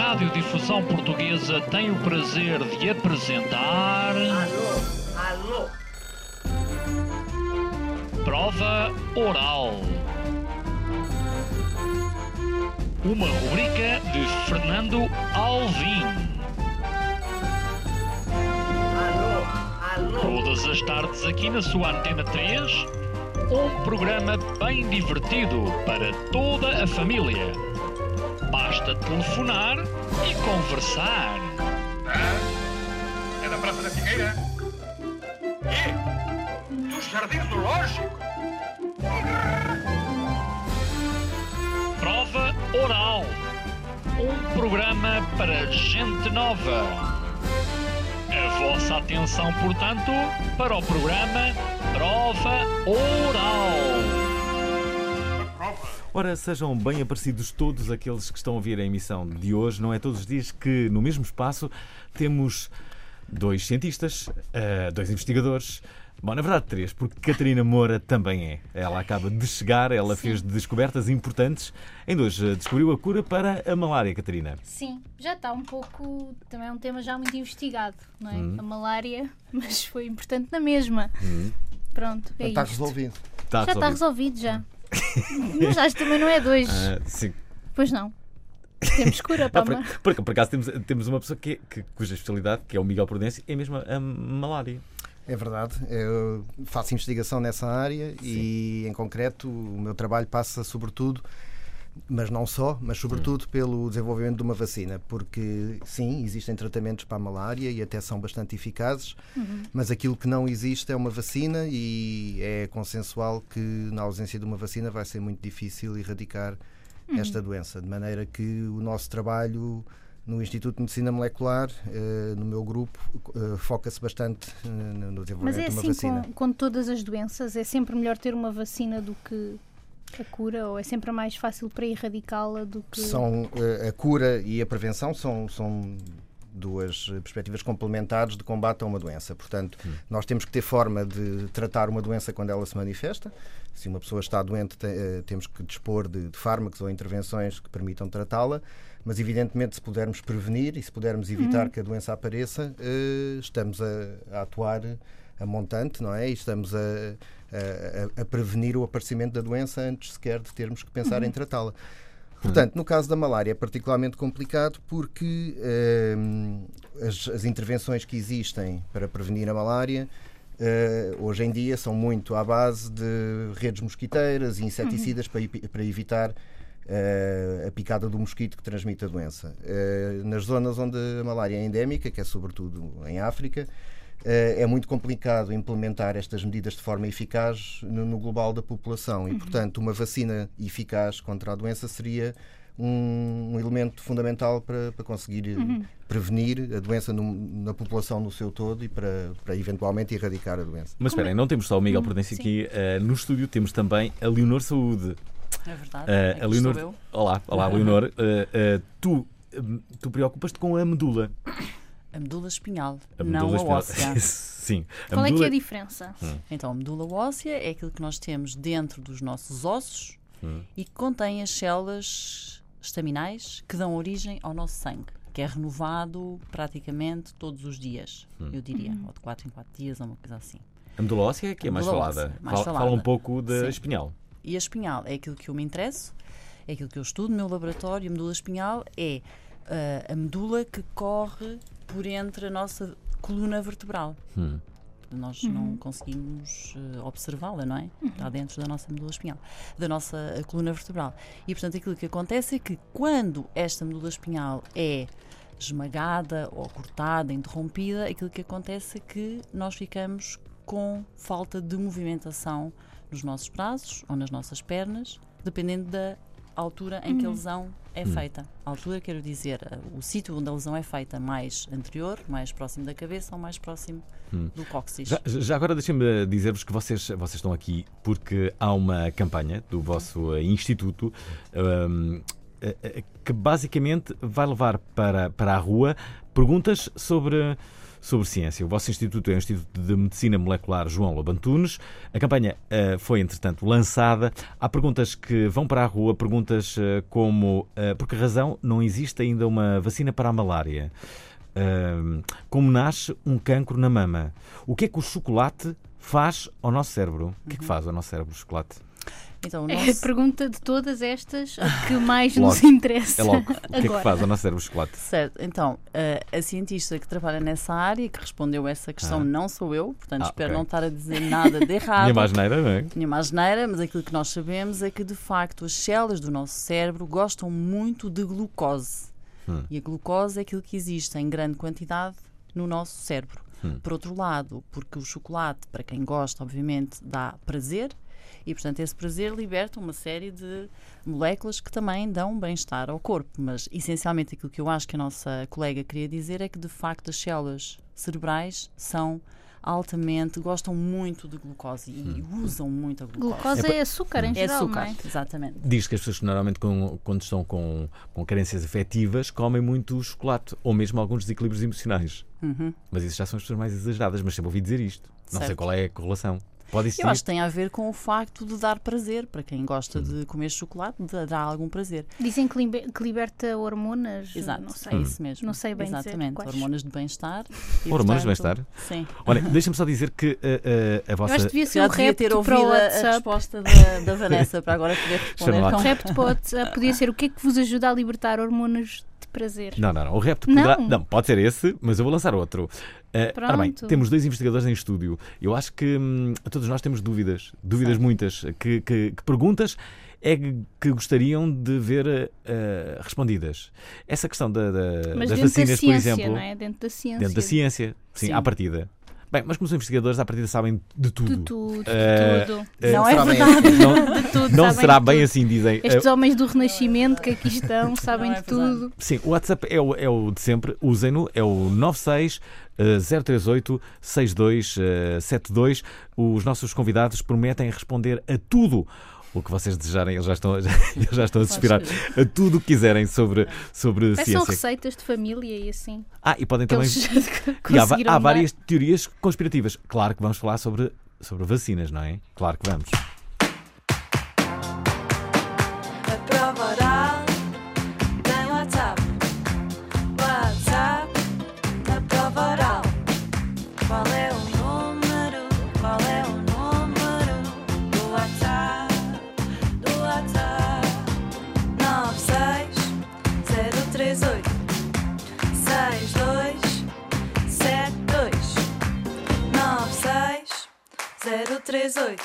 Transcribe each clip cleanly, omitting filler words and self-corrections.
Radiodifusão Portuguesa tem o prazer de apresentar... Alô? Prova Oral. Uma rubrica de Fernando Alvim. Alô? Todas as tardes aqui na sua Antena 3, um programa bem divertido para toda a família. Basta telefonar e conversar. É da Praça da Figueira? E? Dos Jardins Zoológicos? Prova Oral. Um programa para gente nova. A vossa atenção, portanto, para o programa Prova Oral. Ora, sejam bem aparecidos todos aqueles que estão a ouvir a emissão de hoje. Não é todos os dias que, no mesmo espaço, temos dois cientistas, dois investigadores. Bom, na verdade, três, porque Catarina Moura também é. Ela acaba de chegar, ela fez descobertas importantes. Ainda hoje descobriu a cura para a malária, Catarina. Sim, já está um pouco... Também é um tema já muito investigado, não é? A malária, mas foi importante na mesma. Pronto, é Está isto. resolvido. Já está resolvido, já. Mas acho que também não é dois. Sim. Pois não. Temos cura para a malária. Por acaso temos uma pessoa cuja especialidade, que é o Miguel Prudêncio, é mesmo a malária. É verdade. Eu faço investigação nessa área. Sim. E, em concreto, o meu trabalho passa sobretudo, mas não só, mas sobretudo pelo desenvolvimento de uma vacina, porque sim, existem tratamentos para a malária e até são bastante eficazes, mas aquilo que não existe é uma vacina e é consensual que na ausência de uma vacina vai ser muito difícil erradicar esta doença, de maneira que o nosso trabalho no Instituto de Medicina Molecular, no meu grupo, foca-se bastante no desenvolvimento de uma vacina. Mas é assim com todas as doenças? É sempre melhor ter uma vacina do que a cura, ou é sempre mais fácil para erradicá-la do que... A cura e a prevenção são duas perspectivas complementares de combate a uma doença. Portanto, nós temos que ter forma de tratar uma doença quando ela se manifesta. Se uma pessoa está doente, temos que dispor de fármacos ou intervenções que permitam tratá-la, mas evidentemente se pudermos prevenir e se pudermos evitar que a doença apareça, estamos a atuar a montante, não é? E estamos a prevenir o aparecimento da doença antes sequer de termos que pensar em tratá-la. Portanto, no caso da malária é particularmente complicado porque as intervenções que existem para prevenir a malária hoje em dia são muito à base de redes mosquiteiras e inseticidas para evitar a picada do mosquito que transmite a doença. Nas zonas onde a malária é endémica, que é sobretudo em África, é muito complicado implementar estas medidas de forma eficaz no global da população e, portanto, uma vacina eficaz contra a doença seria um elemento fundamental para conseguir prevenir a doença na população no seu todo e para eventualmente erradicar a doença. Mas esperem, não temos só o Miguel Prudêncio aqui no estúdio, temos também a Leonor Saúde. É verdade, a Leonor... estou eu. Olá Leonor. Tu preocupas-te com a medula. A medula espinhal, medula não a óssea. Sim. Qual é que é a diferença? Então, a medula óssea é aquilo que nós temos dentro dos nossos ossos e que contém as células estaminais que dão origem ao nosso sangue, que é renovado praticamente todos os dias, eu diria, ou de 4 em 4 dias, ou uma coisa assim. A medula óssea é que é mais falada. Fala um pouco da espinhal. E a espinhal é aquilo que eu me interesso, é aquilo que eu estudo no meu laboratório. A medula espinhal é a medula que corre por entre a nossa coluna vertebral. Nós não conseguimos observá-la, não é? Está dentro da nossa medula espinhal, da nossa coluna vertebral. E, portanto, aquilo que acontece é que quando esta medula espinhal é esmagada ou cortada, interrompida, aquilo que acontece é que nós ficamos com falta de movimentação nos nossos braços ou nas nossas pernas, dependendo da altura em que a lesão é feita. A altura, quero dizer, o sítio onde a lesão é feita, mais anterior, mais próximo da cabeça ou mais próximo do cóccix. Já agora deixem-me dizer-vos que vocês estão aqui porque há uma campanha do vosso instituto que basicamente vai levar para a rua perguntas sobre sobre ciência. O vosso instituto é o Instituto de Medicina Molecular João Lobo Antunes. A campanha foi, entretanto, lançada. Há perguntas que vão para a rua, perguntas como por que razão não existe ainda uma vacina para a malária? Como nasce um cancro na mama? O que é que o chocolate faz ao nosso cérebro? O que é que faz ao nosso cérebro o chocolate? Então, É a pergunta de todas estas a que mais nos Logo. interessa. É logo. O que é que agora. faz ao nosso cérebro o chocolate? Certo, então, a cientista que trabalha nessa área, que respondeu a essa questão, não sou eu, portanto espero ok. não estar a dizer nada de errado. Minha asneira, não é? Nenhuma asneira, mas aquilo que nós sabemos é que, de facto, as células do nosso cérebro gostam muito de glucose. E a glucose é aquilo que existe em grande quantidade no nosso cérebro. Por outro lado, porque o chocolate, para quem gosta, obviamente, dá prazer, e, portanto, esse prazer liberta uma série de moléculas que também dão bem-estar ao corpo. Mas, essencialmente, aquilo que eu acho que a nossa colega queria dizer é que, de facto, as células cerebrais gostam muito de glucose e usam muito a glucose. Glucose é açúcar em É geral, açúcar, não é? exatamente. Diz que as pessoas que normalmente quando estão com carências afetivas comem muito chocolate ou mesmo alguns desequilíbrios emocionais. Mas isso já são as pessoas mais exageradas, mas sempre ouvi dizer isto. Não sei Certo. qual é a correlação. Pode existir. Eu acho que tem a ver com o facto de dar prazer. Para quem gosta de comer chocolate, dá algum prazer. Dizem que liberta hormonas. Exato, Não é sei. isso mesmo. Não sei bem dizer Exatamente, quais. hormonas de bem-estar. E, Hormonas de portanto, bem-estar? Sim. Olha, deixa-me só dizer que a Eu vossa... acho que devia ser Já o devia repto ter para ouvido o a WhatsApp. resposta da Vanessa para agora poder responder. Chama lá. O repto para o WhatsApp podia ser o que é que vos ajuda a libertar hormonas de prazer. Não. O repto poderá... Não. Não, pode ser esse, mas eu vou lançar outro. Ora bem, Pronto. temos 2 investigadores em estúdio. Eu acho que todos nós temos dúvidas muitas. Que perguntas é que gostariam de ver respondidas? Essa questão Mas das dentro vacinas, da por ciência, exemplo. não é? Dentro da ciência. Dentro da ciência, sim, Sim. à partida. Bem, mas como os investigadores à partida sabem de tudo. De tudo, Eh, de tudo. Não é será bem verdade. assim? Não, De tudo, não sabem será de bem tudo. assim, dizem. Estes homens do Renascimento que aqui estão sabem Não é de tudo. Sim, o WhatsApp é o de sempre, usem-no, é o 96 038 6272. Os nossos convidados prometem responder a tudo o que vocês desejarem. Eles já estão a suspirar a tudo o que quiserem sobre São ciência. receitas de família e assim. E podem Que também. eles E conseguiram há dar. várias teorias conspirativas. Claro que vamos falar sobre vacinas, não é? Claro que vamos. A prova oral tem WhatsApp. WhatsApp, a prova oral. Qual é o número? Qual é o número do WhatsApp? Do WhatsApp 96038 6272 96038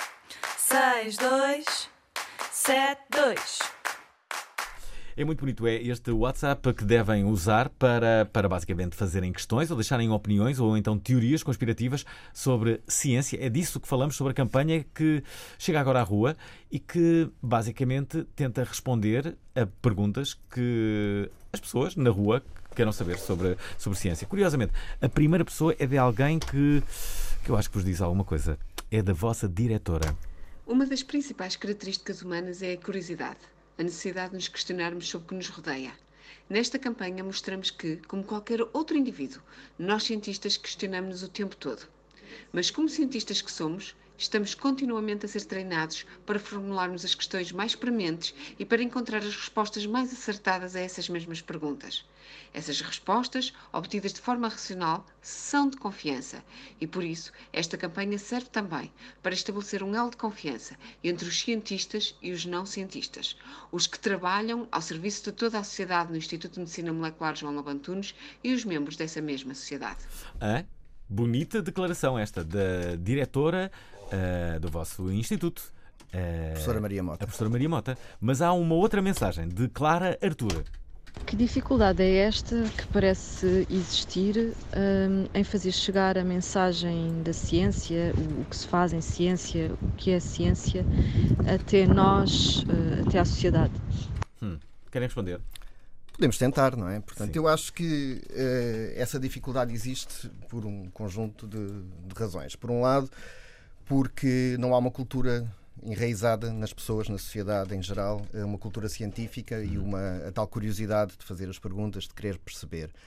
6272. É muito bonito, é este WhatsApp que devem usar para basicamente fazerem questões ou deixarem opiniões ou então teorias conspirativas sobre ciência. É disso que falamos, sobre a campanha que chega agora à rua e que basicamente tenta responder a perguntas que as pessoas na rua queiram saber sobre ciência. Curiosamente, a primeira pessoa é de alguém que eu acho que vos diz alguma coisa. É da vossa diretora. Uma das principais características humanas é a curiosidade, a necessidade de nos questionarmos sobre o que nos rodeia. Nesta campanha mostramos que, como qualquer outro indivíduo, nós cientistas questionamos-nos o tempo todo. Mas como cientistas que somos, estamos continuamente a ser treinados para formularmos as questões mais prementes e para encontrar as respostas mais acertadas a essas mesmas perguntas. Essas respostas, obtidas de forma racional, são de confiança e, por isso, esta campanha serve também para estabelecer um elo de confiança entre os cientistas e os não cientistas, os que trabalham ao serviço de toda a sociedade no Instituto de Medicina Molecular João Lobo Antunes e os membros dessa mesma sociedade. Bonita declaração esta da diretora do vosso instituto. Professora Maria Mota. A professora Maria Mota. Mas há uma outra mensagem de Clara Artur. Que dificuldade é esta que parece existir em fazer chegar a mensagem da ciência, o que se faz em ciência, o que é ciência, até nós, até à sociedade? Querem responder? Podemos tentar, não é? Portanto, Sim. eu acho que essa dificuldade existe por um conjunto de razões. Por um lado, porque não há uma cultura enraizada nas pessoas, na sociedade em geral, uma cultura científica e a tal curiosidade de fazer as perguntas, de querer perceber.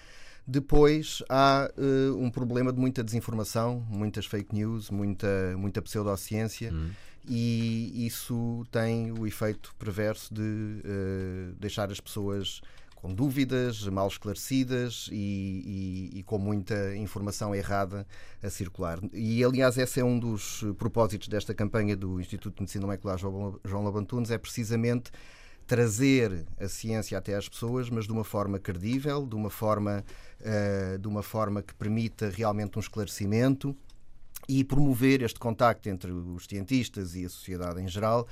Depois há um problema de muita desinformação, muitas fake news, muita pseudociência, e isso tem o efeito perverso de deixar as pessoas com dúvidas, mal esclarecidas e com muita informação errada a circular. E, aliás, esse é um dos propósitos desta campanha do Instituto de Medicina Molecular João Lobo Antunes, é precisamente trazer a ciência até às pessoas, mas de uma forma credível, de uma forma que permita realmente um esclarecimento, e promover este contacto entre os cientistas e a sociedade em geral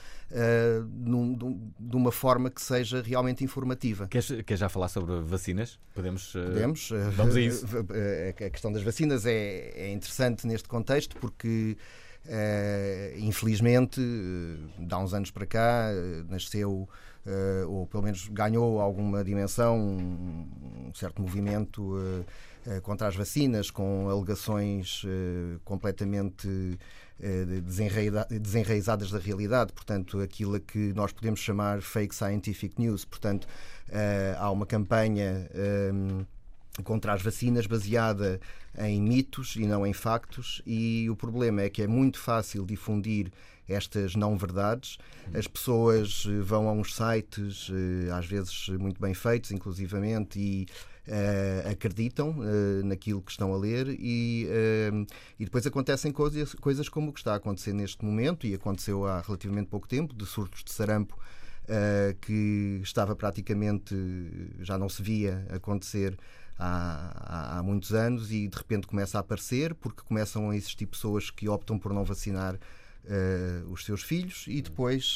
de uma forma que seja realmente informativa. Quer já falar sobre vacinas? Podemos. Vamos a isso. A questão das vacinas é interessante neste contexto porque, infelizmente, de há uns anos para cá, nasceu, ou pelo menos ganhou alguma dimensão, um certo movimento contra as vacinas, com alegações completamente desenraizadas da realidade, portanto, aquilo a que nós podemos chamar fake scientific news. Portanto, há uma campanha contra as vacinas baseada em mitos e não em factos, e o problema é que é muito fácil difundir estas não-verdades. As pessoas vão a uns sites, às vezes muito bem feitos, inclusivamente, e acreditam naquilo que estão a ler, e depois acontecem coisas como o que está a acontecer neste momento, e aconteceu há relativamente pouco tempo, de surtos de sarampo que estava praticamente, já não se via acontecer há muitos anos, e de repente começa a aparecer, porque começam a existir pessoas que optam por não vacinar os seus filhos, e depois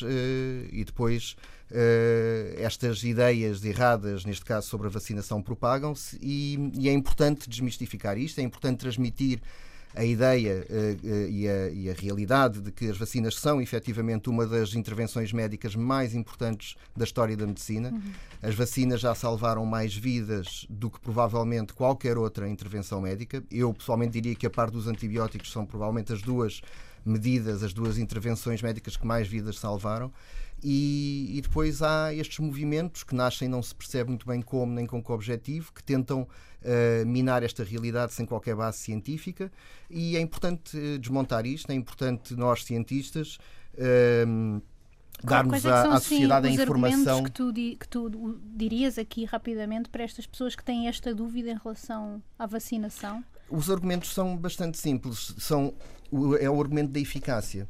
estas ideias erradas, neste caso sobre a vacinação, propagam-se, e é importante desmistificar isto, é importante transmitir a ideia e a realidade de que as vacinas são efetivamente uma das intervenções médicas mais importantes da história da medicina. As vacinas já salvaram mais vidas do que provavelmente qualquer outra intervenção médica. Eu pessoalmente diria que, a par dos antibióticos, são provavelmente as duas intervenções médicas que mais vidas salvaram. E depois há estes movimentos que nascem, não se percebe muito bem como nem com que objetivo, que tentam minar esta realidade sem qualquer base científica, e é importante desmontar isto, é importante nós, cientistas, darmos à sociedade a informação. Que tu dirias aqui rapidamente para estas pessoas que têm esta dúvida em relação à vacinação? Os argumentos são bastante simples. É o argumento da eficácia.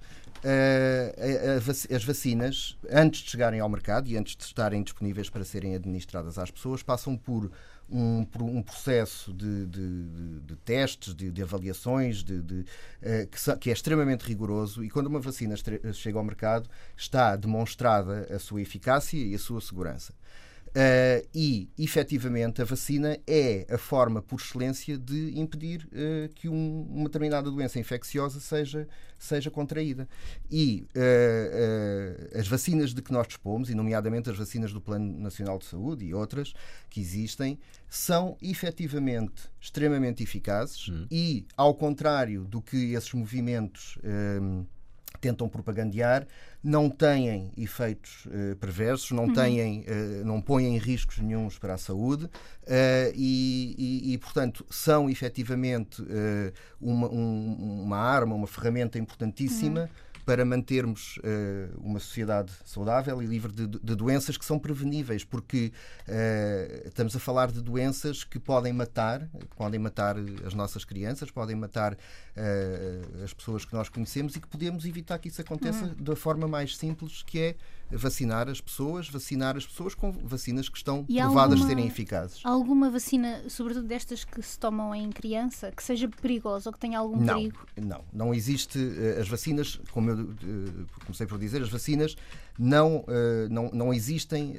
As vacinas, antes de chegarem ao mercado e antes de estarem disponíveis para serem administradas às pessoas, passam por um processo de testes, de avaliações, que é extremamente rigoroso, e quando uma vacina chega ao mercado está demonstrada a sua eficácia e a sua segurança. E, efetivamente, a vacina é a forma por excelência de impedir que uma determinada doença infecciosa seja contraída. E as vacinas de que nós dispomos, e nomeadamente as vacinas do Plano Nacional de Saúde e outras que existem, são efetivamente extremamente eficazes e, ao contrário do que esses movimentos tentam propagandear, não têm efeitos perversos, não põem riscos nenhuns para a saúde, e portanto, são efetivamente uma arma, uma ferramenta importantíssima para mantermos uma sociedade saudável e livre de doenças que são preveníveis, porque estamos a falar de doenças que podem matar as nossas crianças, podem matar as pessoas que nós conhecemos, e que podemos evitar que isso aconteça da forma mais simples, que é vacinar as pessoas com vacinas que estão provadas de serem eficazes. Há alguma vacina, sobretudo destas que se tomam em criança, que seja perigosa ou que tenha algum perigo? Não existe. As vacinas, como eu comecei por dizer, as vacinas não existem.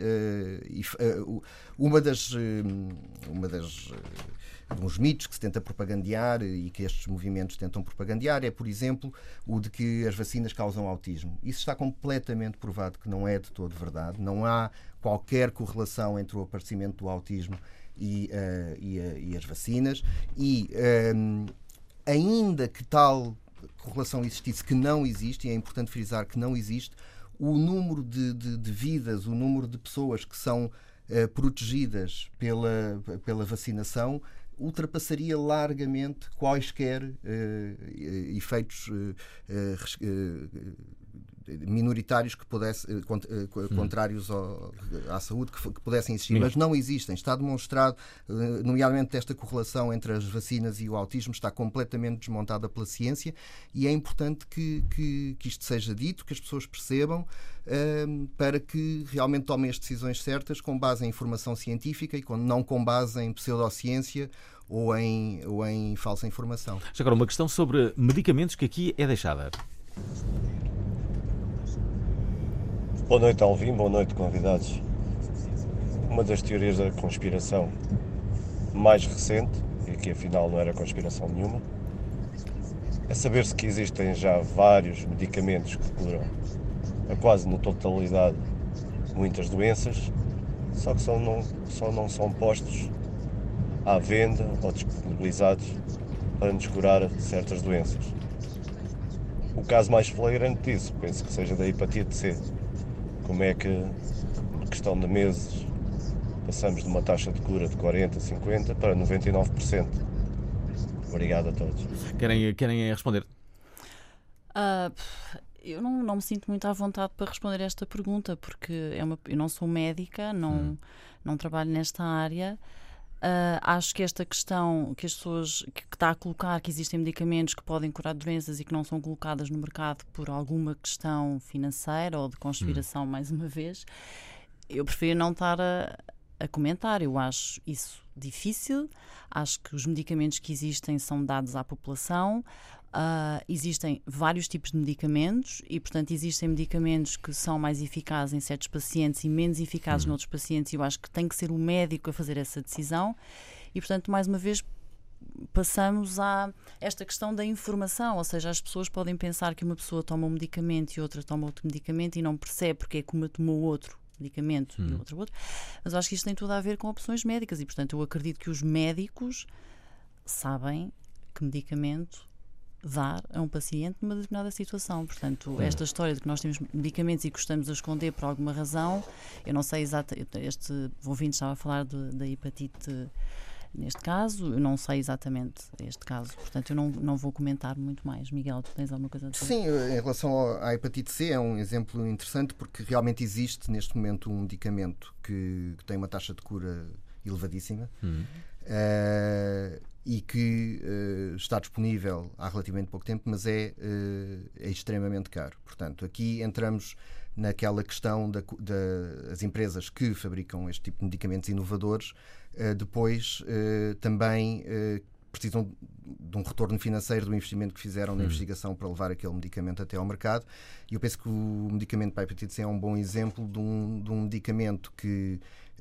Uns mitos que se tenta propagandear e que estes movimentos tentam propagandear é, por exemplo, o de que as vacinas causam autismo. Isso está completamente provado que não é de todo verdade. Não há qualquer correlação entre o aparecimento do autismo e as vacinas. E ainda que tal correlação existisse, que não existe, e é importante frisar que não existe, o número de vidas, o número de pessoas que são protegidas pela vacinação ultrapassaria largamente quaisquer efeitos minoritários que pudessem, contrários à saúde que pudessem existir, mas não existem. Está demonstrado, nomeadamente esta correlação entre as vacinas e o autismo está completamente desmontada pela ciência, e é importante que isto seja dito, que as pessoas percebam, para que realmente tomem as decisões certas com base em informação científica e não com base em pseudociência ou em falsa informação. Já agora, uma questão sobre medicamentos que aqui é deixada. Boa noite, Alvim. Boa noite, convidados. Uma das teorias da conspiração mais recente, e que afinal não era conspiração nenhuma, é saber-se que existem já vários medicamentos que curam a quase na totalidade muitas doenças, só que só não são postos à venda ou disponibilizados para nos curar certas doenças. O caso mais flagrante disso, penso que seja da hepatite C. Como é que, em questão de meses, passamos de uma taxa de cura de 40%, 50% para 99%? Obrigado a todos. Querem responder? Eu não me sinto muito à vontade para responder esta pergunta, porque eu não sou médica, não trabalho nesta área. Acho que esta questão que as pessoas que está a colocar que existem medicamentos que podem curar doenças e que não são colocadas no mercado por alguma questão financeira ou de conspiração, mais uma vez, eu prefiro não estar a comentar. Eu acho isso difícil. Acho que os medicamentos que existem são dados à população. Existem vários tipos de medicamentos e, portanto, existem medicamentos que são mais eficazes em certos pacientes e menos eficazes noutros pacientes, e eu acho que tem que ser o médico a fazer essa decisão. E, portanto, mais uma vez, passamos a esta questão da informação, ou seja, as pessoas podem pensar que uma pessoa toma um medicamento e outra toma outro medicamento e não percebe porque é que uma tomou outro medicamento e outra outro, mas eu acho que isto tem tudo a ver com opções médicas e, portanto, eu acredito que os médicos sabem que medicamento dar a um paciente numa determinada situação. Portanto, esta história de que nós temos medicamentos e gostamos de esconder por alguma razão, eu não sei exatamente, este ouvinte estava a falar da hepatite neste caso, eu não sei exatamente este caso, portanto eu não vou comentar muito mais. Miguel, tu tens alguma coisa a dizer? Sim, em relação à hepatite C é um exemplo interessante porque realmente existe neste momento um medicamento que tem uma taxa de cura elevadíssima e que está disponível há relativamente pouco tempo, mas é extremamente caro. Portanto, aqui entramos naquela questão das empresas que fabricam este tipo de medicamentos inovadores, depois também precisam de um retorno financeiro do investimento que fizeram na investigação para levar aquele medicamento até ao mercado. E eu penso que o medicamento para a hepatite C é um bom exemplo de um medicamento que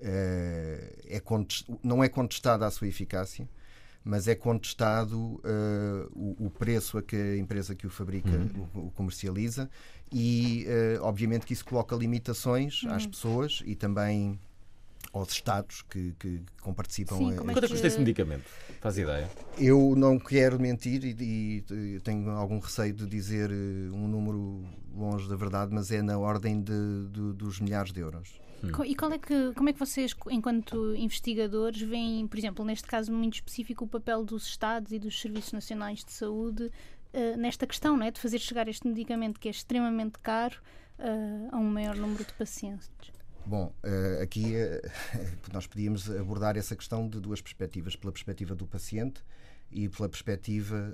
não é contestada a sua eficácia, mas é contestado o preço a que a empresa que o fabrica o comercializa e, obviamente, que isso coloca limitações às pessoas e também aos Estados que participam. Sim, quanto é que custa esse medicamento? Faz ideia? Eu não quero mentir e tenho algum receio de dizer um número longe da verdade, mas é na ordem dos milhares de euros. E como é que vocês, enquanto investigadores, veem, por exemplo, neste caso muito específico, o papel dos Estados e dos Serviços Nacionais de Saúde nesta questão, não é? De fazer chegar este medicamento que é extremamente caro a um maior número de pacientes? Bom, aqui nós podíamos abordar essa questão de duas perspectivas, pela perspectiva do paciente e pela perspectiva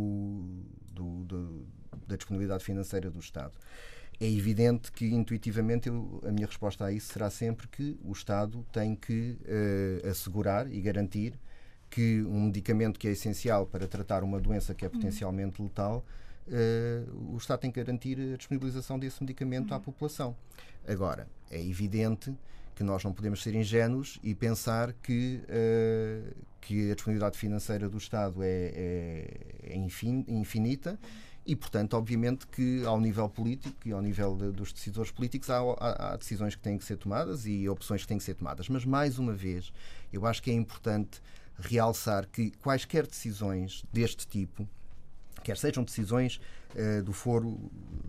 da disponibilidade financeira do Estado. É evidente que, intuitivamente, a minha resposta a isso será sempre que o Estado tem que assegurar e garantir que um medicamento que é essencial para tratar uma doença que é potencialmente letal, o Estado tem que garantir a disponibilização desse medicamento à população. Agora, é evidente que nós não podemos ser ingênuos e pensar que a disponibilidade financeira do Estado é infinita. E, portanto, obviamente que ao nível político e ao nível dos decisores políticos há decisões que têm que ser tomadas e opções que têm que ser tomadas. Mas, mais uma vez, eu acho que é importante realçar que quaisquer decisões deste tipo, quer sejam decisões do foro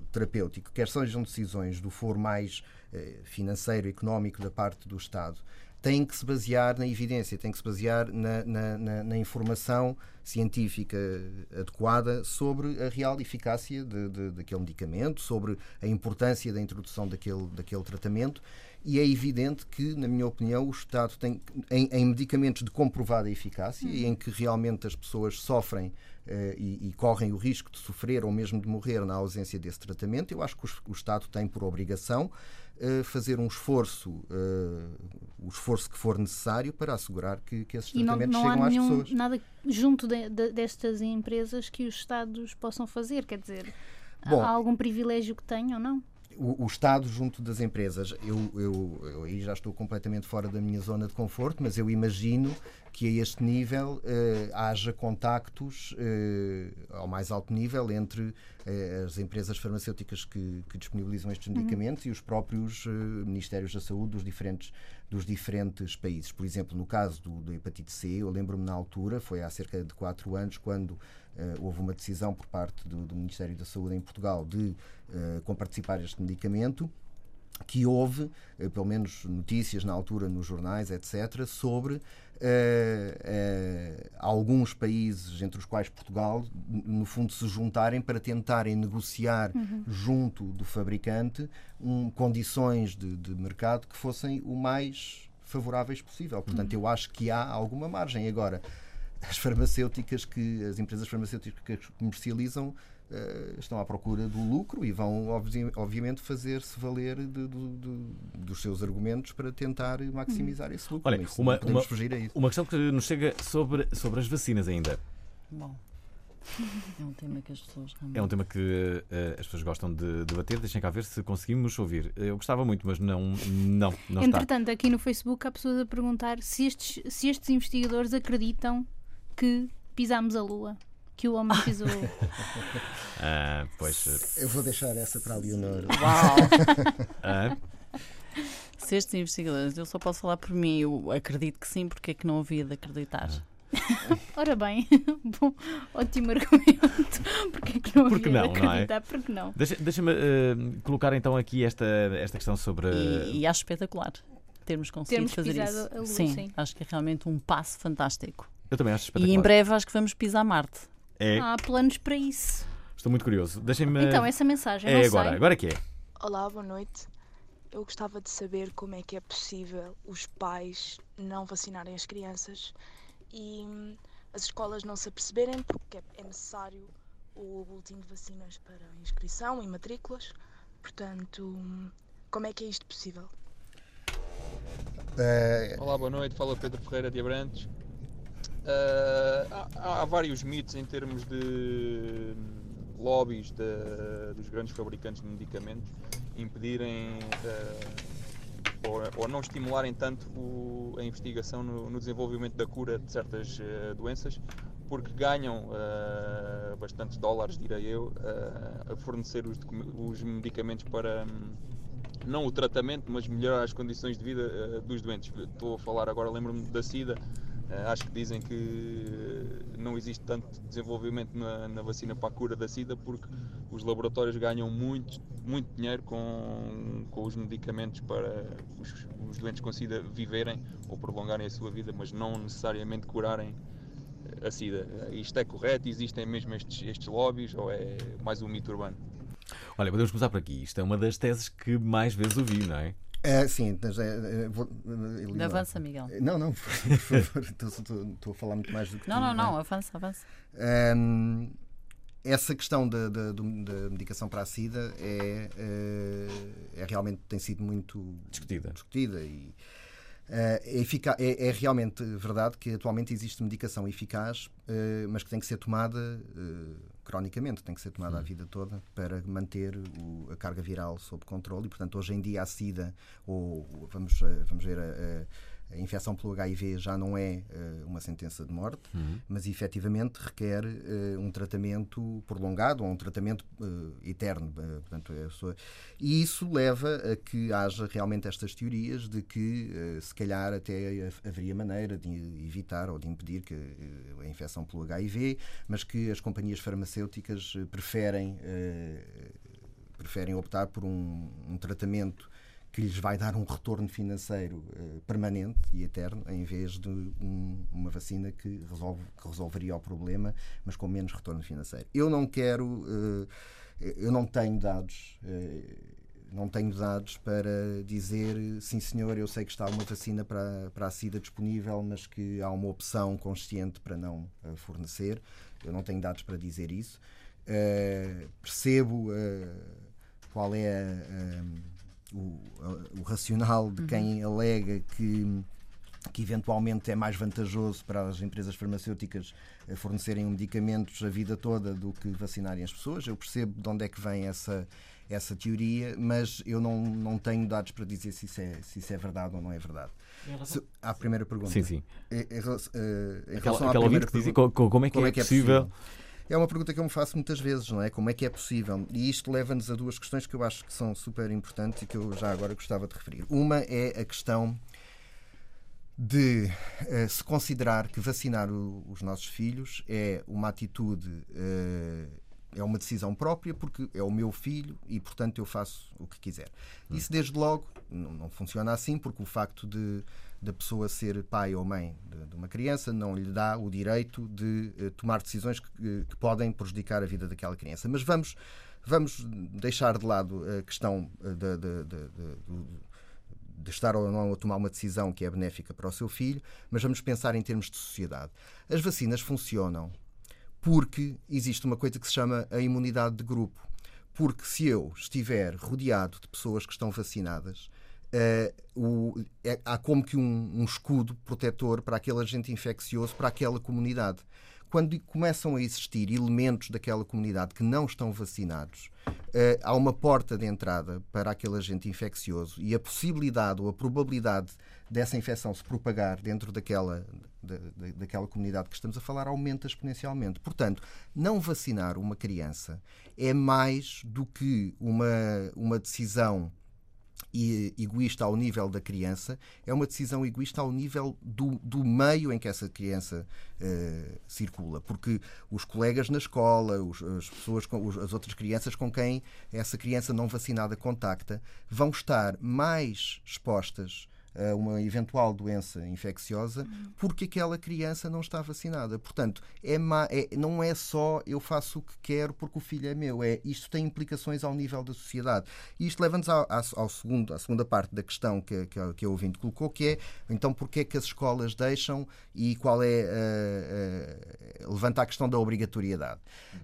terapêutico, quer sejam decisões do foro mais financeiro, económico da parte do Estado, tem que se basear na evidência, tem que se basear na informação científica adequada sobre a real eficácia daquele medicamento, sobre a importância da introdução daquele tratamento. E é evidente que, na minha opinião, o Estado tem, em medicamentos de comprovada eficácia e em que realmente as pessoas sofrem e correm o risco de sofrer ou mesmo de morrer na ausência desse tratamento, eu acho que o Estado tem por obrigação fazer um esforço, o esforço que for necessário para assegurar que esses tratamentos chegam às pessoas. Nada junto destas empresas que os Estados possam fazer, quer dizer, há algum privilégio que tenham ou não? O Estado junto das empresas, eu aí já estou completamente fora da minha zona de conforto, mas eu imagino que a este nível haja contactos ao mais alto nível entre as empresas farmacêuticas que disponibilizam estes medicamentos e os próprios Ministérios da Saúde dos diferentes países. Por exemplo, no caso da hepatite C, eu lembro-me na altura, foi há cerca de 4 anos, quando houve uma decisão por parte do Ministério da Saúde em Portugal de comparticipar este medicamento, que houve, pelo menos notícias na altura nos jornais, etc., sobre alguns países, entre os quais Portugal, no fundo se juntarem para tentarem negociar junto do fabricante condições de mercado que fossem o mais favoráveis possível. Portanto, eu acho que há alguma margem. Agora, as empresas farmacêuticas que comercializam estão à procura do lucro e vão, obviamente, fazer-se valer dos seus argumentos para tentar maximizar esse lucro. Olha, não podemos fugir a isso. Uma questão que nos chega sobre as vacinas ainda. Bom, é um tema que as pessoas realmente... É um tema que as pessoas gostam de debater. Deixem cá ver se conseguimos ouvir. Eu gostava muito, mas não está. Entretanto, aqui no Facebook há pessoas a perguntar se estes investigadores acreditam que pisámos a Lua, que o homem pisou. Pois. Eu vou deixar essa para a Leonor. Uau! Se estes investigadores, eu só posso falar por mim, eu acredito que sim, porque é que não havia de acreditar? Ora bem, bom, ótimo argumento. Porque é que não havia de acreditar? Não é? Porque não? Deixa-me colocar então aqui esta questão sobre... E acho espetacular termos conseguido fazer isso. A Lua, sim, acho que é realmente um passo fantástico. Eu também acho espetacular. E em breve acho que vamos pisar Marte. Há planos para isso. Estou muito curioso. Deixem-me... Então, essa mensagem, não sei. Agora que é. Olá, boa noite. Eu gostava de saber como é que é possível os pais não vacinarem as crianças e as escolas não se aperceberem porque é necessário o boletim de vacinas para inscrição e matrículas. Portanto, como é que é isto possível? Olá, boa noite. Fala Pedro Ferreira de Abrantes. Há vários mitos em termos de lobbies dos grandes fabricantes de medicamentos impedirem ou não estimularem tanto a investigação no desenvolvimento da cura de certas doenças, porque ganham bastantes dólares, direi eu, a fornecer os medicamentos para não o tratamento, mas melhorar as condições de vida dos doentes. Estou a falar agora, lembro-me da SIDA. Acho que dizem que não existe tanto desenvolvimento na vacina para a cura da SIDA porque os laboratórios ganham muito dinheiro com os medicamentos para os doentes com SIDA viverem ou prolongarem a sua vida, mas não necessariamente curarem a SIDA. Isto é correto? Existem mesmo estes lobbies ou é mais um mito urbano? Olha, podemos começar por aqui. Isto é uma das teses que mais vezes ouvi, não é? Sim, avança, Miguel. Não, por favor, estou a falar muito mais do que Não, avança. Essa questão da medicação para a SIDA realmente tem sido muito discutida e é realmente verdade que atualmente existe medicação eficaz, mas que tem que ser tomada cronicamente, tem que ser tomada a vida toda para manter a carga viral sob controle e, portanto, hoje em dia a SIDA, ou vamos ver a infecção pelo HIV já não é uma sentença de morte, mas efetivamente requer um tratamento prolongado ou um tratamento eterno. Portanto, e isso leva a que haja realmente estas teorias de que se calhar até haveria maneira de evitar ou de impedir que a infecção pelo HIV, mas que as companhias farmacêuticas preferem optar por um tratamento que lhes vai dar um retorno financeiro permanente e eterno, em vez de uma vacina que resolveria o problema, mas com menos retorno financeiro. Eu não tenho dados. Não tenho dados para dizer, sim senhor, eu sei que está uma vacina para a SIDA disponível, mas que há uma opção consciente para não fornecer. Eu não tenho dados para dizer isso. Percebo qual é o racional de quem alega que eventualmente é mais vantajoso para as empresas farmacêuticas fornecerem medicamentos a vida toda do que vacinarem as pessoas. Eu percebo de onde é que vem essa teoria, mas eu não tenho dados para dizer se isso é verdade ou não é verdade. A primeira pergunta. Sim. Em relação à aquela ouvinte que diz como é que é possível? É uma pergunta que eu me faço muitas vezes, não é? Como é que é possível? E isto leva-nos a duas questões que eu acho que são super importantes e que eu já agora gostava de referir. Uma é a questão de se considerar que vacinar os nossos filhos é uma atitude, é uma decisão própria, porque é o meu filho e, portanto, eu faço o que quiser. Isso, desde logo, não funciona assim, porque o facto da pessoa ser pai ou mãe de uma criança não lhe dá o direito de tomar decisões que podem prejudicar a vida daquela criança. Mas vamos deixar de lado a questão de estar ou não a tomar uma decisão que é benéfica para o seu filho, mas vamos pensar em termos de sociedade. As vacinas funcionam porque existe uma coisa que se chama a imunidade de grupo. Porque se eu estiver rodeado de pessoas que estão vacinadas, há como que um escudo protetor para aquele agente infeccioso, para aquela comunidade. Quando começam a existir elementos daquela comunidade que não estão vacinados, há uma porta de entrada para aquele agente infeccioso e a possibilidade ou a probabilidade dessa infecção se propagar dentro daquela comunidade que estamos a falar aumenta exponencialmente. Portanto, não vacinar uma criança é mais do que uma decisão egoísta ao nível da criança, é uma decisão egoísta ao nível do meio em que essa criança circula, porque os colegas na escola, as outras crianças com quem essa criança não vacinada contacta, vão estar mais expostas a uma eventual doença infecciosa porque aquela criança não está vacinada. Portanto, não é só eu faço o que quero porque o filho é meu, isto tem implicações ao nível da sociedade. E isto leva-nos à segunda parte da questão que a ouvinte colocou, que é, então, porque é que as escolas deixam e qual levanta a questão da obrigatoriedade.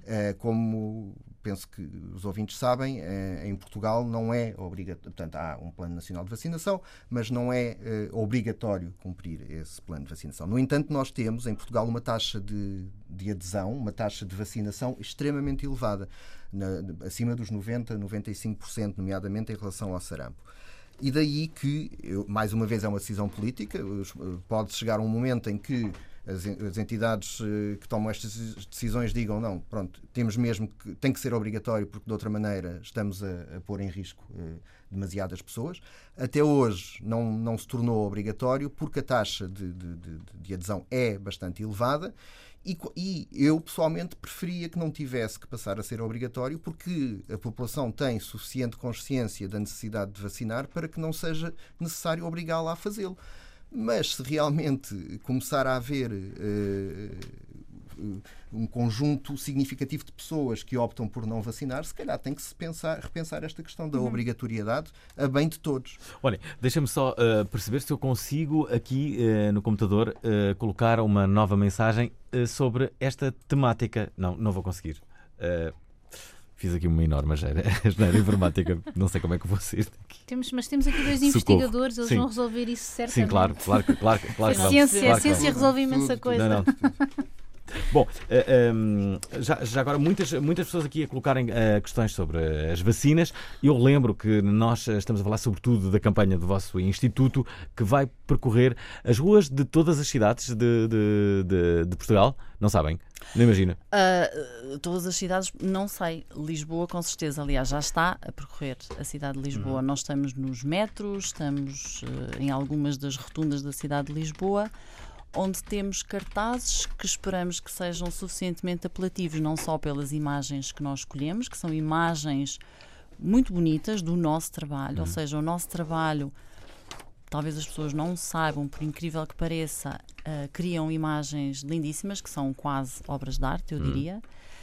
Como penso que os ouvintes sabem, em Portugal não é obrigatório, portanto, há um plano nacional de vacinação, mas não é obrigatório cumprir esse plano de vacinação. No entanto, nós temos em Portugal uma taxa de adesão, uma taxa de vacinação extremamente elevada, acima dos 90%, 95%, nomeadamente em relação ao sarampo. E daí que, mais uma vez, é uma decisão política, pode chegar um momento em que as entidades que tomam estas decisões digam não, pronto, temos mesmo que tem que ser obrigatório porque de outra maneira estamos a pôr em risco demasiadas pessoas. Até hoje não se tornou obrigatório porque a taxa de adesão é bastante elevada e eu pessoalmente preferia que não tivesse que passar a ser obrigatório porque a população tem suficiente consciência da necessidade de vacinar para que não seja necessário obrigá-la a fazê-lo. Mas se realmente começar a haver um conjunto significativo de pessoas que optam por não vacinar, se calhar tem que se repensar esta questão da obrigatoriedade a bem de todos. Olha, deixa-me só perceber se eu consigo aqui no computador colocar uma nova mensagem sobre esta temática. Não vou conseguir. Fiz aqui uma enorme asneira informática. Não sei como é que vou sair daqui. Mas temos aqui dois investigadores, eles vão resolver isso certamente. Sim, claro. A ciência resolve imensa coisa. Não. Bom, já agora muitas pessoas aqui a colocarem questões sobre as vacinas. Eu lembro que nós estamos a falar sobretudo da campanha do vosso instituto que vai percorrer as ruas de todas as cidades de Portugal. Não sabem? Não imagina? Todas as cidades, não sei. Lisboa, com certeza. Aliás, já está a percorrer a cidade de Lisboa. Nós estamos nos metros, estamos em algumas das rotundas da cidade de Lisboa, onde temos cartazes que esperamos que sejam suficientemente apelativos, não só pelas imagens que nós escolhemos, que são imagens muito bonitas do nosso trabalho, ou seja, o nosso trabalho, talvez as pessoas não saibam, por incrível que pareça, criam imagens lindíssimas, que são quase obras de arte, eu diria.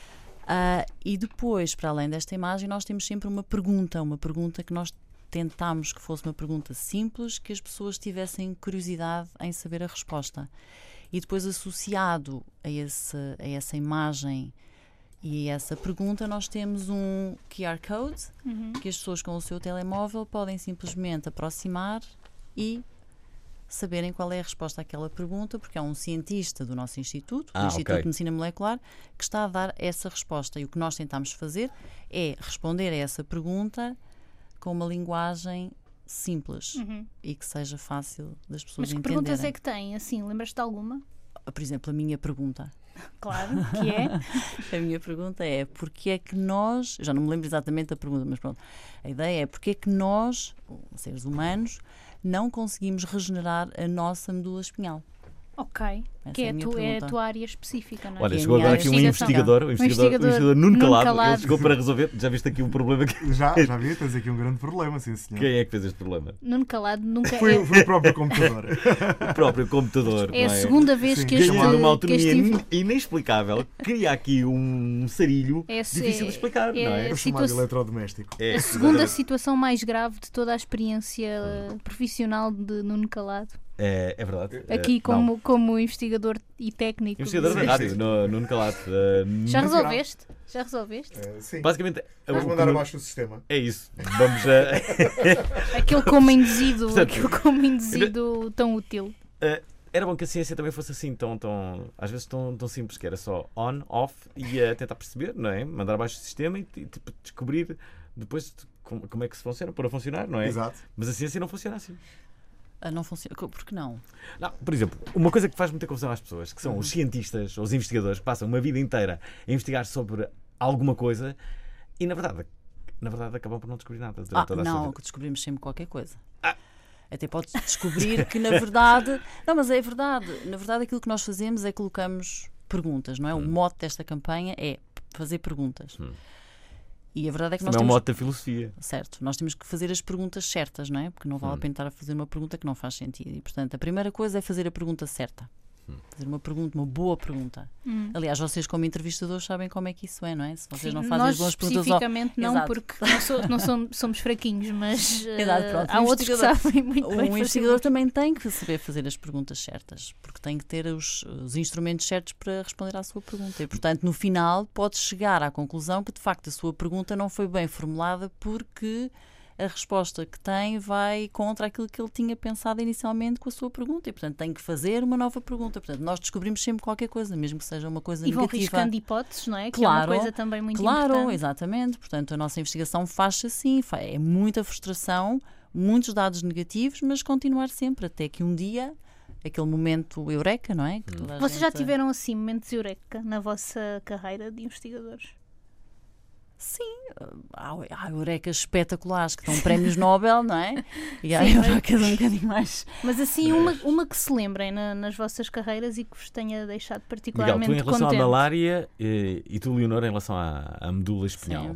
E depois, para além desta imagem, nós temos sempre uma pergunta que nós tentámos que fosse uma pergunta simples, que as pessoas tivessem curiosidade em saber a resposta. E depois, associado a essa imagem e a essa pergunta, nós temos um QR Code que as pessoas com o seu telemóvel podem simplesmente aproximar e saberem qual é a resposta àquela pergunta, porque é um cientista do nosso Instituto, do Instituto de Medicina Molecular, que está a dar essa resposta. E o que nós tentamos fazer é responder a essa pergunta com uma linguagem simples e que seja fácil das pessoas entenderem. Mas que perguntas é que tem? Assim, lembras-te de alguma? Por exemplo, a minha pergunta. Claro, que é? A minha pergunta é: porque é que nós, já não me lembro exatamente da pergunta, mas pronto, a ideia é porque é que nós, seres humanos, não conseguimos regenerar a nossa medula espinhal. Ok, essa que é é a tua área específica, não é? Olha, chegou agora aqui um investigador Nuno Calado. Ele chegou para resolver. Já viste aqui um problema? Já vi, tens aqui um grande problema, sim, senhor. Quem é que fez este problema? Nuno Calado nunca Foi o próprio computador. O próprio computador. É a segunda vez que ganhando uma autonomia inexplicável, cria aqui um sarilho difícil de explicar, não é? É o chamado eletrodoméstico. A segunda situação mais grave de toda a experiência profissional de Nuno Calado. É verdade. Aqui como investigador e técnico. Investigador da rádio, Nuno Calado. Já resolveste? Sim. Basicamente, vamos mandar abaixo o sistema. É isso. Vamos a... Aquele como induzido tão útil. Era bom que a ciência também fosse assim, às vezes tão simples, que era só on, off e tentar perceber, não é? Mandar abaixo o sistema e tipo, descobrir depois como é que se funciona, para funcionar, não é? Exato. Mas a ciência não funciona assim. Não funciona. Por que não? Por exemplo, uma coisa que faz muita confusão às pessoas, que são os cientistas, os investigadores, que passam uma vida inteira a investigar sobre alguma coisa e, na verdade acabam por não descobrir nada. Não, que descobrimos sempre qualquer coisa. Até podes descobrir que, na verdade... Não, mas é verdade. Na verdade, aquilo que nós fazemos é colocamos perguntas, não é? O mote desta campanha é fazer perguntas. E a verdade é que nós temos... é um mote da filosofia. Certo. Nós temos que fazer as perguntas certas, não é? Porque não vale a pena estar a fazer uma pergunta que não faz sentido. E, portanto, a primeira coisa é fazer a pergunta certa. Fazer uma boa pergunta. Aliás, vocês como entrevistadores sabem como é que isso é, não é? Se vocês não fazem as boas perguntas... especificamente não, Exato. Porque não somos fraquinhos, mas Exato, pronto. há outros que sabem muito bem. O investigador também tem que saber fazer as perguntas certas, porque tem que ter os instrumentos certos para responder à sua pergunta. E, portanto, no final pode chegar à conclusão que, de facto, a sua pergunta não foi bem formulada porque... a resposta que tem vai contra aquilo que ele tinha pensado inicialmente com a sua pergunta e, portanto, tem que fazer uma nova pergunta. Portanto, nós descobrimos sempre qualquer coisa, mesmo que seja uma coisa negativa. E vão riscando hipóteses, não é? Que claro, é uma coisa também muito claro, importante. Exatamente. Portanto, a nossa investigação faz-se assim. É muita frustração, muitos dados negativos, mas continuar sempre até que um dia... aquele momento eureka, não é? Que toda a Vocês já gente... tiveram assim momentos eureka na vossa carreira de investigadores? Sim, há eurecas espetaculares que dão prémios Nobel, não é? E há eurecas um bocadinho mais... Mas assim, uma que se lembrem nas vossas carreiras e que vos tenha deixado particularmente Miguel, tu em relação contente. à malária e tu, Leonor, em relação à medula espinhal.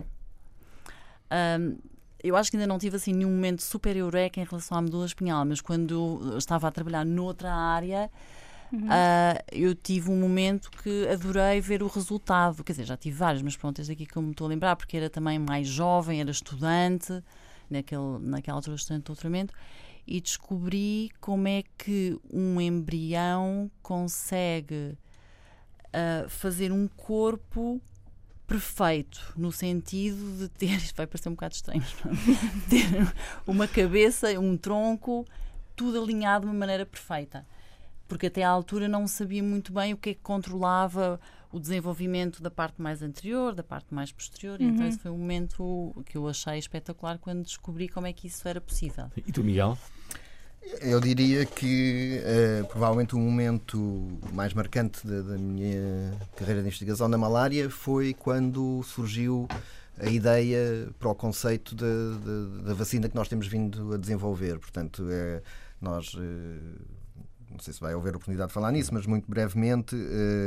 Eu acho que ainda não tive assim nenhum momento super eureka em relação à medula espinhal, mas quando estava a trabalhar noutra área... eu tive um momento que adorei ver o resultado, quer dizer, já tive vários, mas pronto, este aqui que eu me estou a lembrar, porque era também mais jovem, era estudante, naquela altura estudante de doutoramento, e descobri como é que um embrião consegue fazer um corpo perfeito, no sentido de ter, isto vai parecer um bocado estranho, ter uma cabeça, um tronco, tudo alinhado de uma maneira perfeita. Porque até à altura não sabia muito bem o que é que controlava o desenvolvimento da parte mais anterior, da parte mais posterior. Então esse foi um momento que eu achei espetacular quando descobri como é que isso era possível. E tu, Miguel? Eu diria que provavelmente o momento mais marcante da minha carreira de investigação na malária foi quando surgiu a ideia para o conceito da vacina que nós temos vindo a desenvolver. Portanto, nós não sei se vai haver oportunidade de falar nisso, mas muito brevemente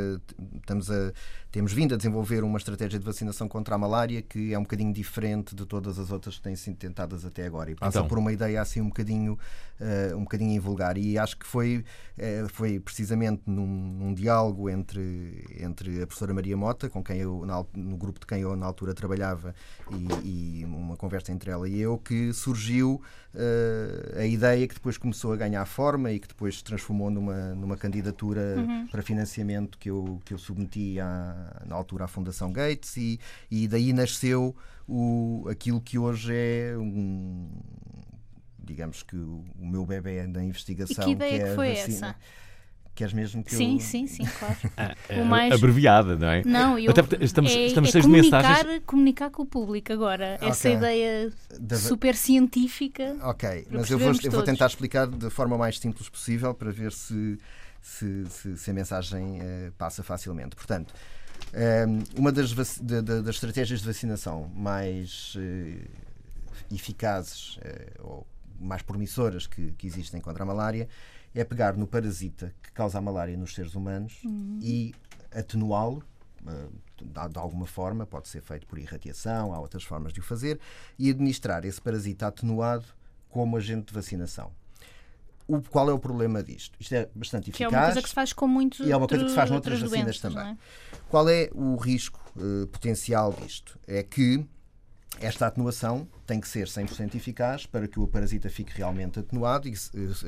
temos vindo a desenvolver uma estratégia de vacinação contra a malária que é um bocadinho diferente de todas as outras que têm sido tentadas até agora e passa por uma ideia assim um bocadinho invulgar, e acho que foi precisamente num diálogo entre a professora Maria Mota, com quem eu, no grupo de quem eu na altura trabalhava, e uma conversa entre ela e eu, que surgiu a ideia que depois começou a ganhar forma e que depois se transformou numa candidatura para financiamento que eu submeti na altura à Fundação Gates, e daí nasceu aquilo que hoje é digamos que o meu bebé da investigação. E que ideia que foi vacina. essa? Queres mesmo que sim, claro. Mais abreviada, não é? Não, estamos cheios de mensagens. Comunicar com o público agora. Essa ideia super científica. Ok, mas eu vou tentar explicar da forma mais simples possível para ver se a mensagem passa facilmente. Portanto, uma das estratégias de vacinação mais eficazes ou mais promissoras que existem contra a malária é pegar no parasita que causa a malária nos seres humanos e atenuá-lo de alguma forma, pode ser feito por irradiação, há outras formas de o fazer, e administrar esse parasita atenuado como agente de vacinação. Qual é o problema disto? Isto é bastante eficaz. Que é uma coisa que se faz com muitos e é uma coisa que se faz noutras vacinas também. É? Qual é o risco potencial disto? É que esta atenuação tem que ser 100% eficaz para que o parasita fique realmente atenuado e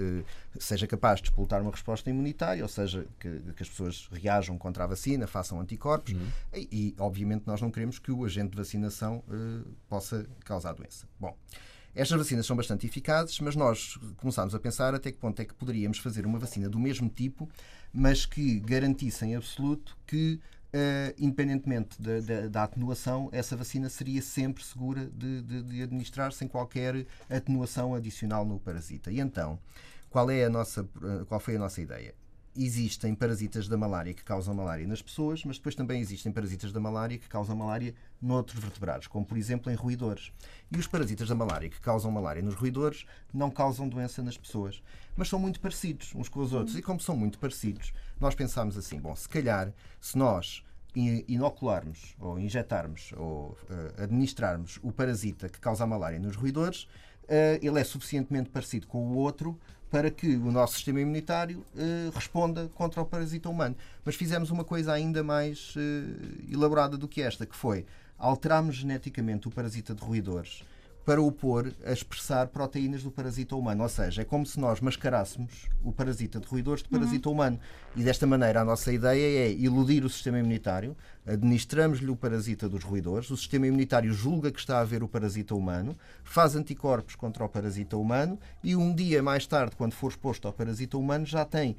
seja capaz de despoltar uma resposta imunitária, ou seja, que as pessoas reajam contra a vacina, façam anticorpos e obviamente nós não queremos que o agente de vacinação possa causar doença. Bom, estas vacinas são bastante eficazes, mas nós começámos a pensar até que ponto é que poderíamos fazer uma vacina do mesmo tipo, mas que garantisse em absoluto que independentemente da atenuação, essa vacina seria sempre segura de administrar sem qualquer atenuação adicional no parasita. E então, qual foi a nossa ideia? Existem parasitas da malária que causam malária nas pessoas, mas depois também existem parasitas da malária que causam malária noutros vertebrados, como por exemplo em roedores. E os parasitas da malária que causam malária nos roedores não causam doença nas pessoas, mas são muito parecidos uns com os outros. E como são muito parecidos, nós pensámos assim, bom, se calhar, se nós inocularmos ou injetarmos ou administrarmos o parasita que causa a malária nos roedores, ele é suficientemente parecido com o outro para que o nosso sistema imunitário responda contra o parasita humano. Mas fizemos uma coisa ainda mais elaborada do que esta, que foi alterarmos geneticamente o parasita de roedores para o pôr a expressar proteínas do parasita humano. Ou seja, é como se nós mascarássemos o parasita de roedores de parasita humano. E desta maneira a nossa ideia é iludir o sistema imunitário, administramos-lhe o parasita dos roedores, o sistema imunitário julga que está a ver o parasita humano, faz anticorpos contra o parasita humano e um dia mais tarde, quando for exposto ao parasita humano, já tem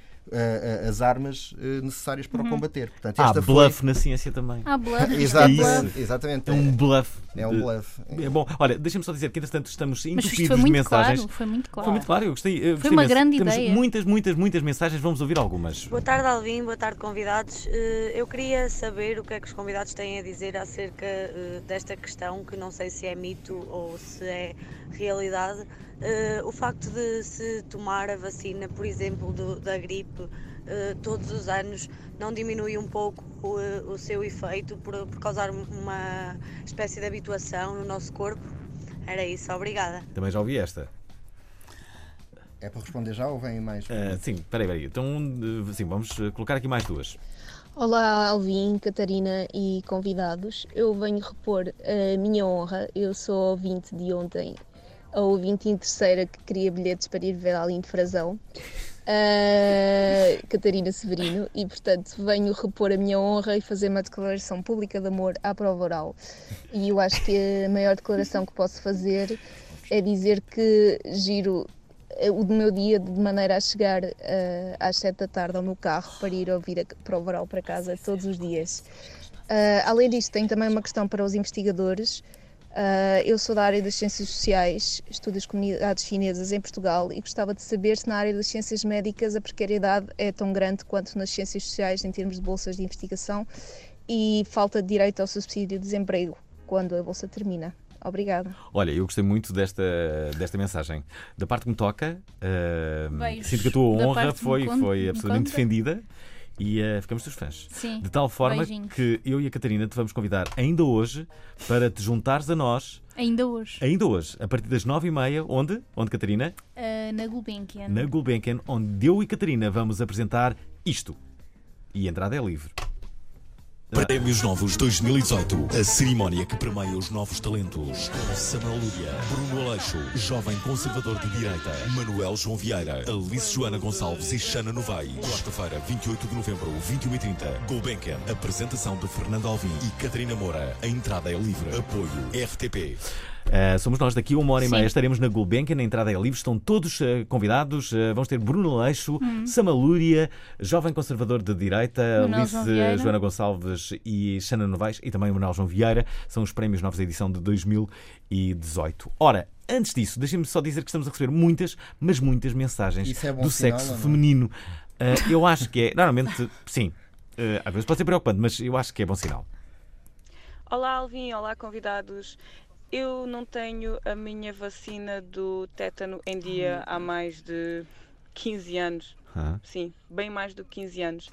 as armas necessárias para o combater. Portanto, há bluff na ciência também. Há bluff. Exatamente. É um bluff. É um bluff. É bom. Olha, deixa-me só dizer que, entretanto, estamos entupidos de mensagens. Claro, foi muito claro. Foi muito claro, eu gostei. Foi uma grande Temos ideia. muitas mensagens, vamos ouvir algumas. Boa tarde, Alvin. Boa tarde, convidados. Eu queria saber o que é que os convidados têm a dizer acerca desta questão, que não sei se é mito ou se é realidade. O facto de se tomar a vacina, por exemplo, da gripe, todos os anos, não diminui um pouco o seu efeito por causar uma espécie de habituação no nosso corpo? Era isso, obrigada. Também já ouvi esta. É para responder já ou vem mais? Sim, peraí. Então, sim, vamos colocar aqui mais duas. Olá, Alvin, Catarina e convidados. Eu venho repor a minha honra. Eu sou ouvinte de ontem, a ouvinte em terceira que queria bilhetes para ir ver a Aline de Frazão, Catarina Severino, e portanto venho repor a minha honra e fazer uma declaração pública de amor à prova oral. E eu acho que a maior declaração que posso fazer é dizer que giro o meu dia de maneira a chegar às 7 da tarde ao meu carro para ir ouvir a prova oral para casa todos os dias. Além disto, tenho também uma questão para os investigadores. Eu sou da área das ciências sociais, estudo as comunidades chinesas em Portugal e gostava de saber se na área das ciências médicas a precariedade é tão grande quanto nas ciências sociais em termos de bolsas de investigação e falta de direito ao subsídio de desemprego quando a bolsa termina. Obrigada. Olha, eu gostei muito desta mensagem. Da parte que me toca, Beijos. sinto que a tua Da honra parte que foi me conta. absolutamente defendida e ficamos teus fãs. Sim. De tal forma Beijinhos. que eu e a Catarina te vamos convidar ainda hoje para te juntares a nós. Ainda hoje. Ainda hoje, a partir das 9h30, onde? Onde, Catarina? Na Gulbenkian. Na Gulbenkian, onde eu e Catarina vamos apresentar isto. E a entrada é livre. Prémios Novos 2018. A cerimónia que premia os novos talentos. Samuel Lúria, Bruno Aleixo, Jovem Conservador de Direita, Manuel João Vieira, Alice Joana Gonçalves e Xana Novaes. Quarta-feira, 28 de novembro, 21h30. Gulbenkian. Apresentação de Fernando Alvim e Catarina Moura. A entrada é livre. Apoio RTP. Somos nós, daqui a 1h30 estaremos na Gulbenkian, na entrada é livre, estão todos convidados. Vamos ter Bruno Aleixo, Samuel Lúria, Jovem Conservador de Direita, Alice Joana Gonçalves e Xana Novaes e também o Manuel João Vieira. São os prémios Novos da edição de 2018. Ora, antes disso, deixem-me só dizer que estamos a receber muitas, mas muitas mensagens do sexo feminino. Eu acho que é, normalmente, sim, às vezes pode ser preocupante, mas eu acho que é bom sinal. Olá Alvin, olá convidados. Eu não tenho a minha vacina do tétano em dia há mais de 15 anos. Sim, bem mais do que 15 anos.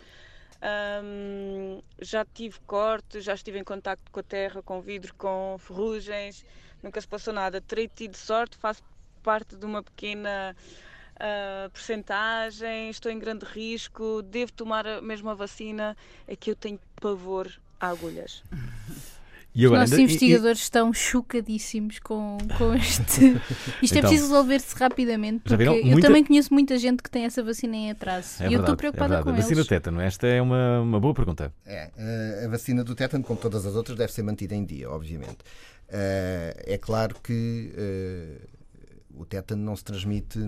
Já tive corte, já estive em contacto com a terra, com vidro, com ferrugens. Nunca se passou nada. Terei tido sorte, faço parte de uma pequena percentagem, estou em grande risco, devo tomar a mesma vacina. É que eu tenho pavor a agulhas. E agora, os nossos investigadores estão chocadíssimos com este. Isto é preciso resolver-se rapidamente, porque eu também conheço muita gente que tem essa vacina em atraso. E eu estou preocupada com eles. A vacina do tétano, esta é uma boa pergunta. A vacina do tétano, como todas as outras, deve ser mantida em dia, obviamente. É claro que o tétano não se transmite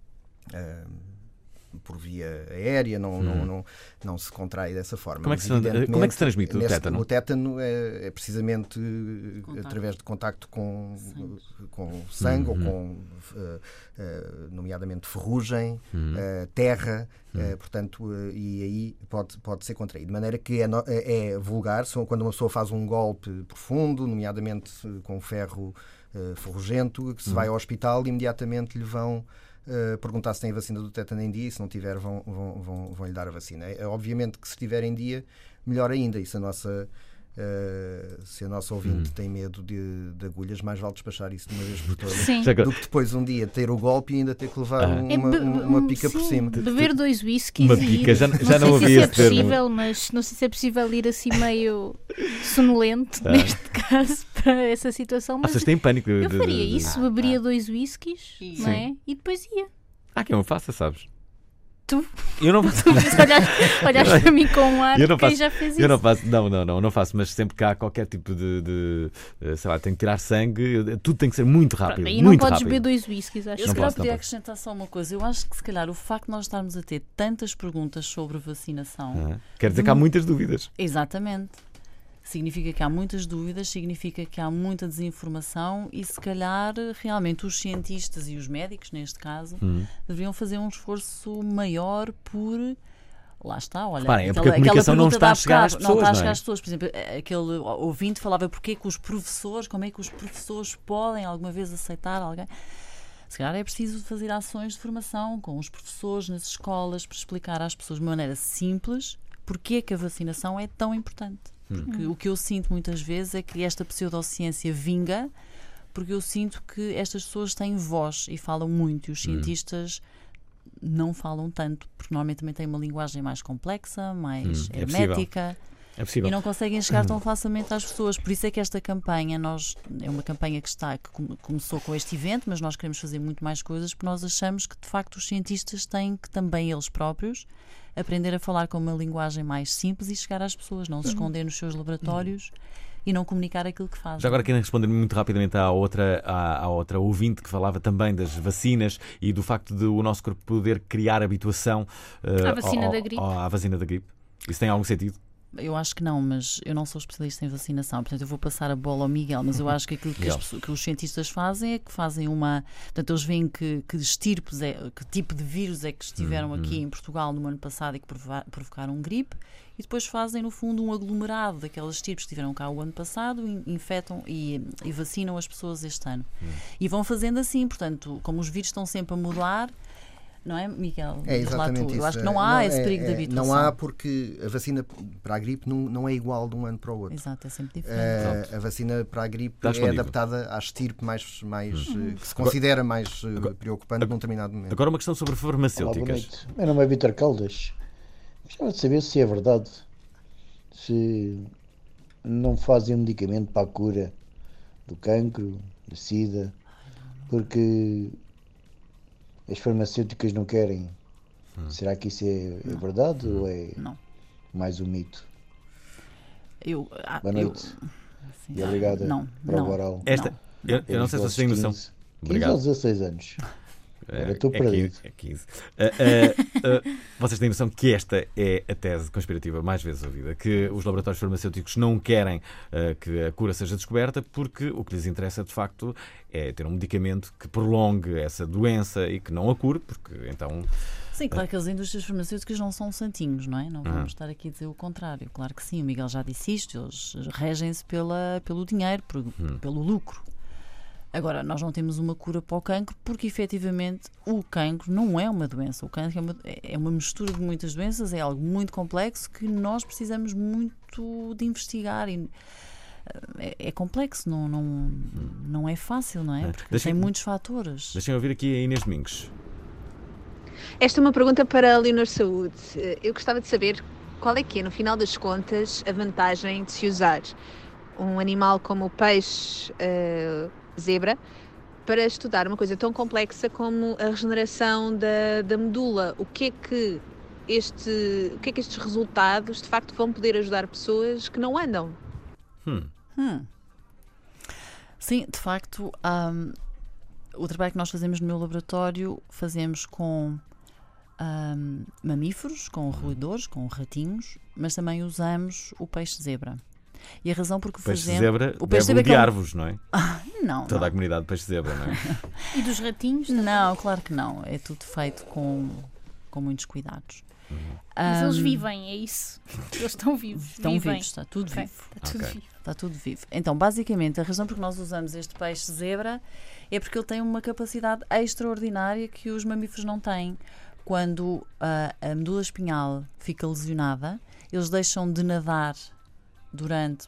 por via aérea, não se contrai dessa forma. Como é que se transmite o tétano? O tétano é precisamente através de contacto com sangue ou com, nomeadamente, ferrugem, terra, portanto, e aí pode ser contraído. De maneira que é vulgar, quando uma pessoa faz um golpe profundo, nomeadamente com ferro ferrugento, que se vai ao hospital e imediatamente lhe vão perguntar se tem a vacina do tétano em dia, e se não tiver vão-lhe dar a vacina. Obviamente que se estiver em dia, melhor ainda, e se a nossa ouvinte tem medo de agulhas, mais vale despachar isso de uma vez por todas, do que depois um dia ter o golpe e ainda ter que levar uma pica por cima. Beber 2 whiskies. Uma pica, já não sei se havia é possível, mas não sei se é possível ir assim meio sonolento, neste caso, para essa situação. Mas vocês têm pânico? Eu faria isso, beberia 2 whiskies, não é? E depois ia. Que eu não faço, sabes? Tu? Eu não faço. Olhaste para mim com um ar, quem já fez isso? Eu não faço, não faço, mas sempre que há qualquer tipo de sei lá, tenho que tirar sangue, tudo tem que ser muito rápido. E não podes beber 2 whiskies, acho. Eu podia acrescentar só uma coisa. Eu acho que se calhar o facto de nós estarmos a ter tantas perguntas sobre vacinação quer dizer que há muitas dúvidas. Exatamente. Significa que há muitas dúvidas, significa que há muita desinformação e se calhar realmente os cientistas e os médicos, neste caso, deveriam fazer um esforço maior por... Lá está, olha, Reparem, porque a comunicação não está a chegar às pessoas, não está a chegar às pessoas. Por exemplo, aquele ouvinte falava porque é que os professores, como é que os professores podem alguma vez aceitar alguém... Se calhar é preciso fazer ações de formação com os professores nas escolas para explicar às pessoas de maneira simples porque é que a vacinação é tão importante. Porque o que eu sinto muitas vezes é que esta pseudociência vinga, porque eu sinto que estas pessoas têm voz e falam muito, e os cientistas não falam tanto, porque normalmente também têm uma linguagem mais complexa, mais hermética, e não conseguem chegar tão facilmente às pessoas. Por isso é que esta campanha, é uma campanha que começou com este evento, mas nós queremos fazer muito mais coisas, porque nós achamos que de facto os cientistas têm que também eles próprios aprender a falar com uma linguagem mais simples e chegar às pessoas, não se esconder nos seus laboratórios e não comunicar aquilo que fazem. Já agora querem responder muito rapidamente à outra ouvinte que falava também das vacinas e do facto de o nosso corpo poder criar habituação à vacina da gripe. À vacina da gripe. Isso tem algum sentido? Eu acho que não, mas eu não sou especialista em vacinação, portanto eu vou passar a bola ao Miguel, mas eu acho que aquilo que os cientistas fazem é que fazem uma... Portanto, eles veem que estirpes, que tipo de vírus é que estiveram aqui em Portugal no ano passado e que provocaram gripe, e depois fazem, no fundo, um aglomerado daquelas estirpes que estiveram cá o ano passado, infectam e vacinam as pessoas este ano. E vão fazendo assim, portanto, como os vírus estão sempre a mudar... Não é, Miguel? É exatamente isso. Eu acho que não há esse perigo de habituação. Não há, porque a vacina para a gripe não é igual de um ano para o outro. Exato, é sempre diferente. A vacina para a gripe é adaptada à estirpe que se considera mais preocupante num determinado momento. Agora uma questão sobre farmacêuticas. Olá, boa noite. Meu nome é Vítor Caldas. Gostava de saber se é verdade, se não fazem um medicamento para a cura do cancro, da sida, porque... as farmacêuticas não querem. Será que isso é verdade ou é mais um mito? Boa noite. E obrigada. Prova oral. Eu não sei se vocês têm noção. 15 ou 16 anos. Agora estou perdido. É 15. Vocês têm noção que esta é a tese conspirativa mais vezes ouvida, que os laboratórios farmacêuticos não querem que a cura seja descoberta, porque o que lhes interessa de facto é ter um medicamento que prolongue essa doença e que não a cure, porque então... Sim, claro que as indústrias farmacêuticas não são santinhos, não é? Não vamos estar aqui a dizer o contrário. Claro que sim, o Miguel já disse isto, eles regem-se pelo dinheiro, pelo lucro. Agora, nós não temos uma cura para o cancro porque, efetivamente, o cancro não é uma doença. O cancro é uma mistura de muitas doenças, é algo muito complexo que nós precisamos muito de investigar. E é complexo, não é fácil, não é? Porque tem muitos fatores. Deixem ouvir aqui a Inês Domingos. Esta é uma pergunta para a Leonor Saúde. Eu gostava de saber qual é que é, no final das contas, a vantagem de se usar um animal como o peixe... zebra, para estudar uma coisa tão complexa como a regeneração da medula. O que é que estes resultados de facto vão poder ajudar pessoas que não andam? Sim, de facto, o trabalho que nós fazemos no meu laboratório fazemos com mamíferos, com roedores, com ratinhos, mas também usamos o peixe zebra. E a razão porque o peixe zebra guiar-vos, não é? Não. Toda a comunidade de peixe zebra, não é? E dos ratinhos? Não, claro que não. É tudo feito com muitos cuidados. Mas eles vivem, é isso? Eles estão vivos. Estão vivos, está tudo vivo. Está tudo vivo. Então, basicamente, a razão por que nós usamos este peixe zebra é porque ele tem uma capacidade extraordinária que os mamíferos não têm. Quando a medula espinhal fica lesionada, eles deixam de nadar durante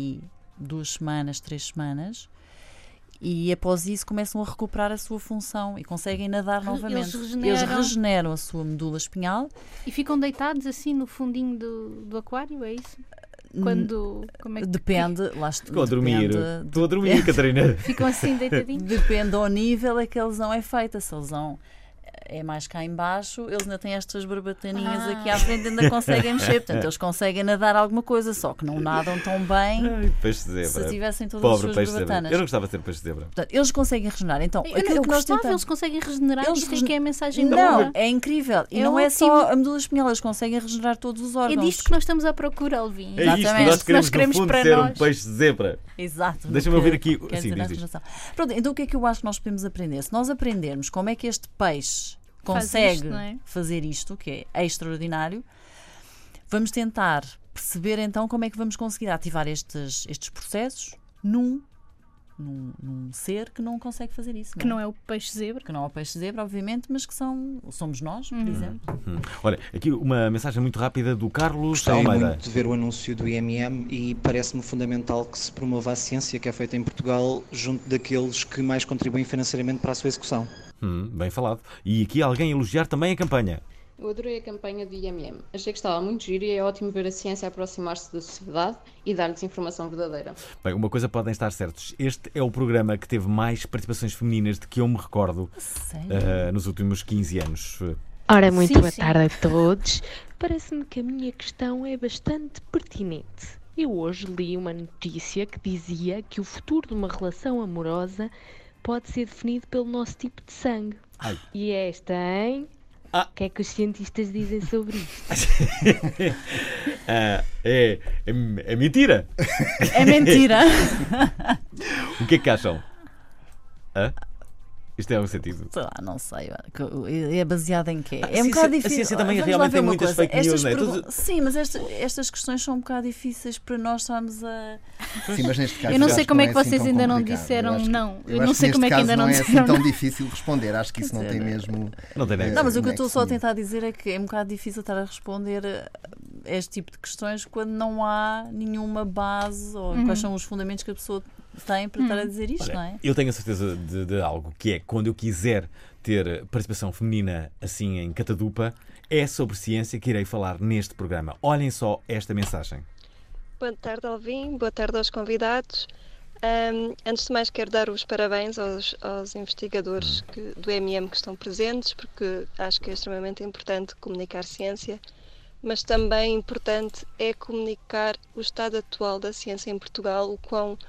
2 semanas, 3 semanas, e após isso começam a recuperar a sua função e conseguem nadar novamente. Eles regeneram a sua medula espinhal. E ficam deitados assim no fundinho do aquário, é isso? Como é que... Depende. Estou a dormir, Catarina. Ficam assim deitadinhos? Depende ao nível a que a lesão é feita. Se a lesão é mais cá em baixo, eles ainda têm estas barbataninhas aqui à frente, ainda conseguem mexer, portanto eles conseguem nadar alguma coisa, só que não nadam tão bem. Peixe zebra. Se tivessem todas as suas barbatanas. Eu não gostava de ser peixe zebra. Portanto, eles conseguem regenerar. Então, eles conseguem regenerar, isto é que é a mensagem boa. É incrível. E não é só a medula espinhal, eles conseguem regenerar todos os órgãos. É disto que nós estamos à procura, Alvin. É isto que nós queremos para ser um peixe zebra. Exato. Deixa-me ouvir aqui. Sim, pronto, então o que é que eu acho que nós podemos aprender? Se nós aprendermos como é que este peixe consegue fazer isto, que é extraordinário, vamos tentar perceber então como é que vamos conseguir ativar estes processos num ser que não consegue fazer isso. Que não é o peixe zebra. Que não é o peixe zebra, obviamente, mas que somos nós, por exemplo. Olha, aqui uma mensagem muito rápida do Carlos Gostei Almeida. Muito de ver o anúncio do IMM e parece-me fundamental que se promova a ciência que é feita em Portugal junto daqueles que mais contribuem financeiramente para a sua execução. Bem falado. E aqui alguém elogiar também a campanha. Eu adorei a campanha do IMM. Achei que estava muito giro e é ótimo ver a ciência aproximar-se da sociedade e dar-lhes informação verdadeira. Bem, uma coisa podem estar certos. Este é o programa que teve mais participações femininas de que eu me recordo nos últimos 15 anos. Ora, muito boa tarde a todos. Parece-me que a minha questão é bastante pertinente. Eu hoje li uma notícia que dizia que o futuro de uma relação amorosa pode ser definido pelo nosso tipo de sangue. Ai. E esta, hein? O que é que os cientistas dizem sobre isto? É mentira. É mentira. O que é que acham? Isto é um sentido. Sei lá, não sei. É baseado em quê? É um bocado difícil. A ciência também realmente tem muitas fake news, não é? Sim, mas estas questões são um bocado difíceis para nós estarmos a... Sim, mas neste caso eu não sei como é que assim vocês ainda não disseram não. Eu não sei como é que ainda não disseram não. É assim tão difícil responder. Acho que isso não tem mesmo... Não tem nada. Não, mas o que eu estou só a tentar dizer é que é um bocado difícil estar a responder a este tipo de questões quando não há nenhuma base ou quais são os fundamentos que a pessoa tem para estar a dizer isto, não é? Eu tenho a certeza de algo, que é quando eu quiser ter participação feminina assim em catadupa, é sobre ciência que irei falar neste programa. Olhem só esta mensagem. Boa tarde, Alvin. Boa tarde aos convidados. Antes de mais, quero dar os parabéns aos investigadores do MM que estão presentes, porque acho que é extremamente importante comunicar ciência, mas também importante é comunicar o estado atual da ciência em Portugal, o quão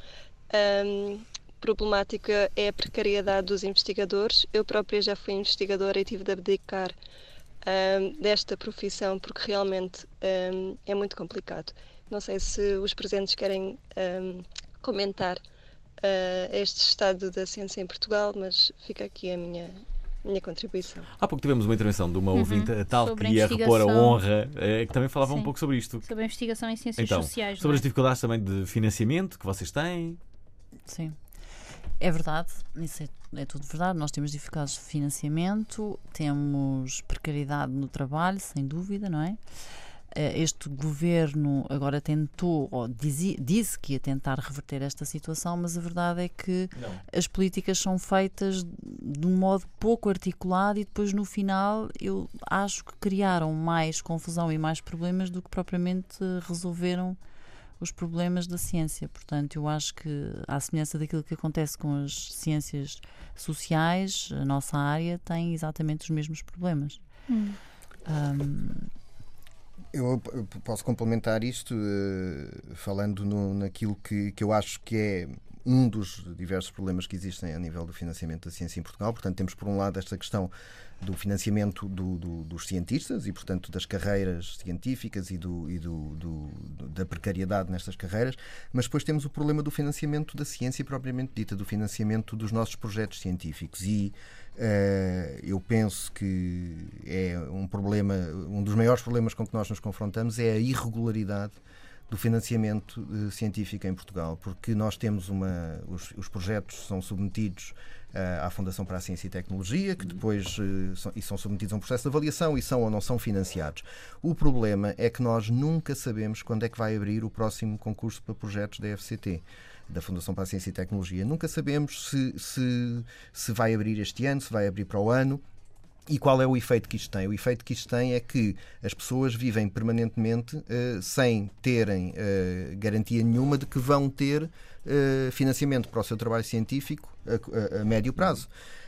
problemática é a precariedade dos investigadores. Eu própria já fui investigadora e tive de abdicar desta profissão porque realmente é muito complicado. Não sei se os presentes querem comentar este estado da ciência em Portugal, mas fica aqui a minha contribuição. Há pouco tivemos uma intervenção de uma ouvinte, a tal que ia repor a honra, que também falava um pouco sobre isto. Sobre a investigação em ciências sociais. Sobre as dificuldades também de financiamento que vocês têm. Sim, é verdade, isso é tudo verdade. Nós temos dificuldades de financiamento, temos precariedade no trabalho, sem dúvida, não é? Este governo agora tentou, ou disse que ia tentar reverter esta situação, mas a verdade é que as políticas são feitas de um modo pouco articulado e depois no final eu acho que criaram mais confusão e mais problemas do que propriamente resolveram os problemas da ciência. Portanto, eu acho que, à semelhança daquilo que acontece com as ciências sociais, a nossa área tem exatamente os mesmos problemas. Eu posso complementar isto falando naquilo que eu acho que é um dos diversos problemas que existem a nível do financiamento da ciência em Portugal. Portanto, temos por um lado esta questão do financiamento dos cientistas e, portanto, das carreiras científicas e da precariedade nestas carreiras, mas depois temos o problema do financiamento da ciência propriamente dita, do financiamento dos nossos projetos científicos. E eu penso que é um problema, um dos maiores problemas com que nós nos confrontamos é a irregularidade do financiamento científico em Portugal, porque nós temos os projetos são submetidos à Fundação para a Ciência e Tecnologia, que depois são submetidos a um processo de avaliação e são ou não são financiados. O problema é que nós nunca sabemos quando é que vai abrir o próximo concurso para projetos da FCT, da Fundação para a Ciência e Tecnologia. Nunca sabemos se vai abrir este ano, se vai abrir para o ano. E qual é o efeito que isto tem? O efeito que isto tem é que as pessoas vivem permanentemente sem terem garantia nenhuma de que vão ter financiamento para o seu trabalho científico a médio prazo.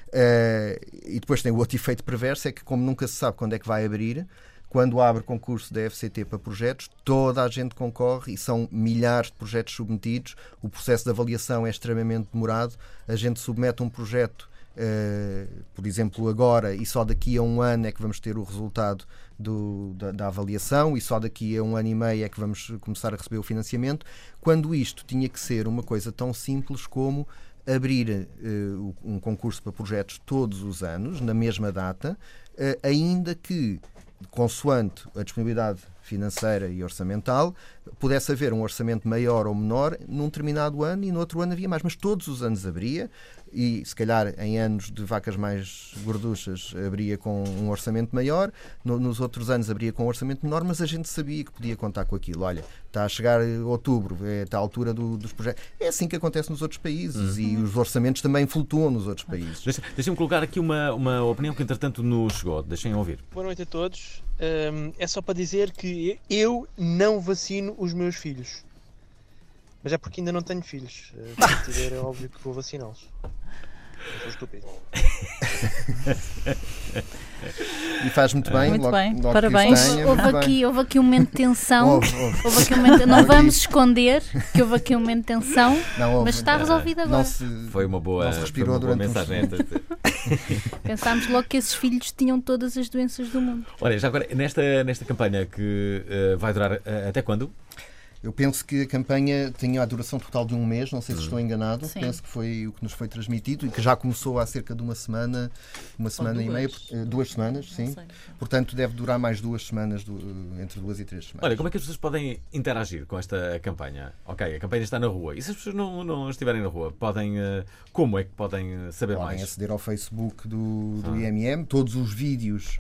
E depois tem o outro efeito perverso, é que como nunca se sabe quando é que vai abrir, quando abre concurso da FCT para projetos, toda a gente concorre e são milhares de projetos submetidos, o processo de avaliação é extremamente demorado, a gente submete um projeto por exemplo agora e só daqui a um ano é que vamos ter o resultado da avaliação e só daqui a um ano e meio é que vamos começar a receber o financiamento, quando isto tinha que ser uma coisa tão simples como abrir um concurso para projetos todos os anos, na mesma data, ainda que consoante a disponibilidade financeira e orçamental, pudesse haver um orçamento maior ou menor num determinado ano e no outro ano havia mais, mas todos os anos abria e se calhar em anos de vacas mais gorduchas abria com um orçamento maior, nos outros anos abria com um orçamento menor, mas a gente sabia que podia contar com aquilo. Olha, está a chegar outubro, está a altura dos projetos. É assim que acontece nos outros países e os orçamentos também flutuam nos outros países. Deixem-me colocar aqui uma opinião que entretanto nos chegou. Deixem ouvir. Boa noite a todos. É só para dizer que eu não vacino os meus filhos. Mas é porque ainda não tenho filhos. Se tiver, é óbvio que vou vaciná-los. Eu sou estúpido. E faz muito bem. Muito logo, bem. logo Parabéns. Houve aqui um momento de tensão. Houve aqui um momento, não vamos esconder que houve aqui um momento de tensão, mas está resolvido agora. Foi uma boa, não se respirou foi uma boa durante mensagem. Pensámos logo que esses filhos tinham todas as doenças do mundo. Olha, já agora, nesta campanha que vai durar até quando? Eu penso que a campanha tinha a duração total de 1 mês, não sei se estou enganado. Sim. Penso que foi o que nos foi transmitido e que já começou há cerca de uma semana e meia, 2 semanas, sim. Portanto, deve durar mais 2 semanas, entre 2 e 3 semanas. Olha, como é que as pessoas podem interagir com esta campanha? Ok, a campanha está na rua. E se as pessoas não estiverem na rua, como é que podem saber mais? Podem aceder ao Facebook do IMM, todos os vídeos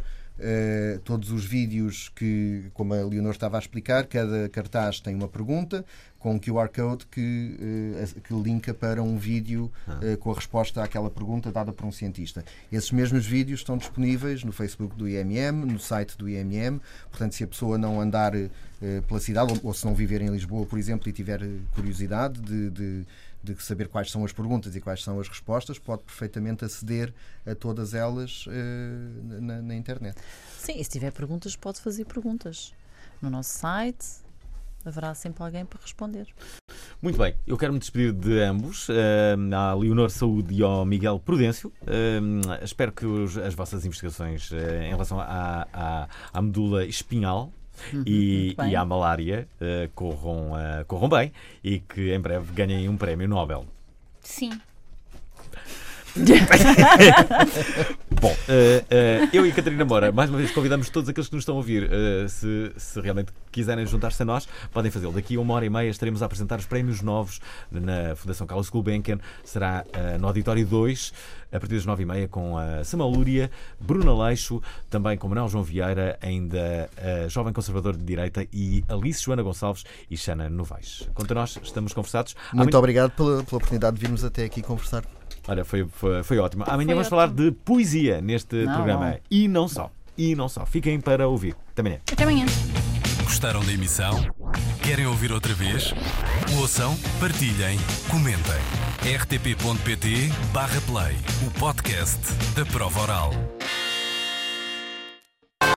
que, como a Leonor estava a explicar, cada cartaz tem uma pergunta com um QR Code que linka para um vídeo com a resposta àquela pergunta dada por um cientista. Esses mesmos vídeos estão disponíveis no Facebook do IMM, no site do IMM. Portanto, se a pessoa não andar pela cidade, ou se não viver em Lisboa, por exemplo, e tiver curiosidade de saber quais são as perguntas e quais são as respostas, pode perfeitamente aceder a todas elas na internet. Sim, e se tiver perguntas, pode fazer perguntas. No nosso site haverá sempre alguém para responder. Muito bem, eu quero me despedir de ambos, à Leonor Saúde e ao Miguel Prudêncio. Espero que as vossas investigações em relação à medula espinhal e à malária corram bem e que em breve ganhem um prémio Nobel. Sim. Bom, eu e a Catarina Moura, mais uma vez convidamos todos aqueles que nos estão a ouvir, se realmente quiserem juntar-se a nós, podem fazê-lo. Daqui a 1h30 estaremos a apresentar os prémios novos na Fundação Carlos Gulbenkian. Será no Auditório 2, a partir das 9h30, com a Samuel Lúria, Bruna Leixo, também com Manuel João Vieira, ainda a Jovem Conservador de Direita, e Alice Joana Gonçalves e Xana Novaes. Quanto a nós, estamos conversados. Muito obrigado pela oportunidade de virmos até aqui conversar. Olha, foi ótimo. Amanhã vamos falar de poesia neste programa. E não só. Fiquem para ouvir. Até amanhã. Até amanhã. Gostaram da emissão? Querem ouvir outra vez? Ouçam, partilhem, comentem. rtp.pt/play, o podcast da Prova Oral.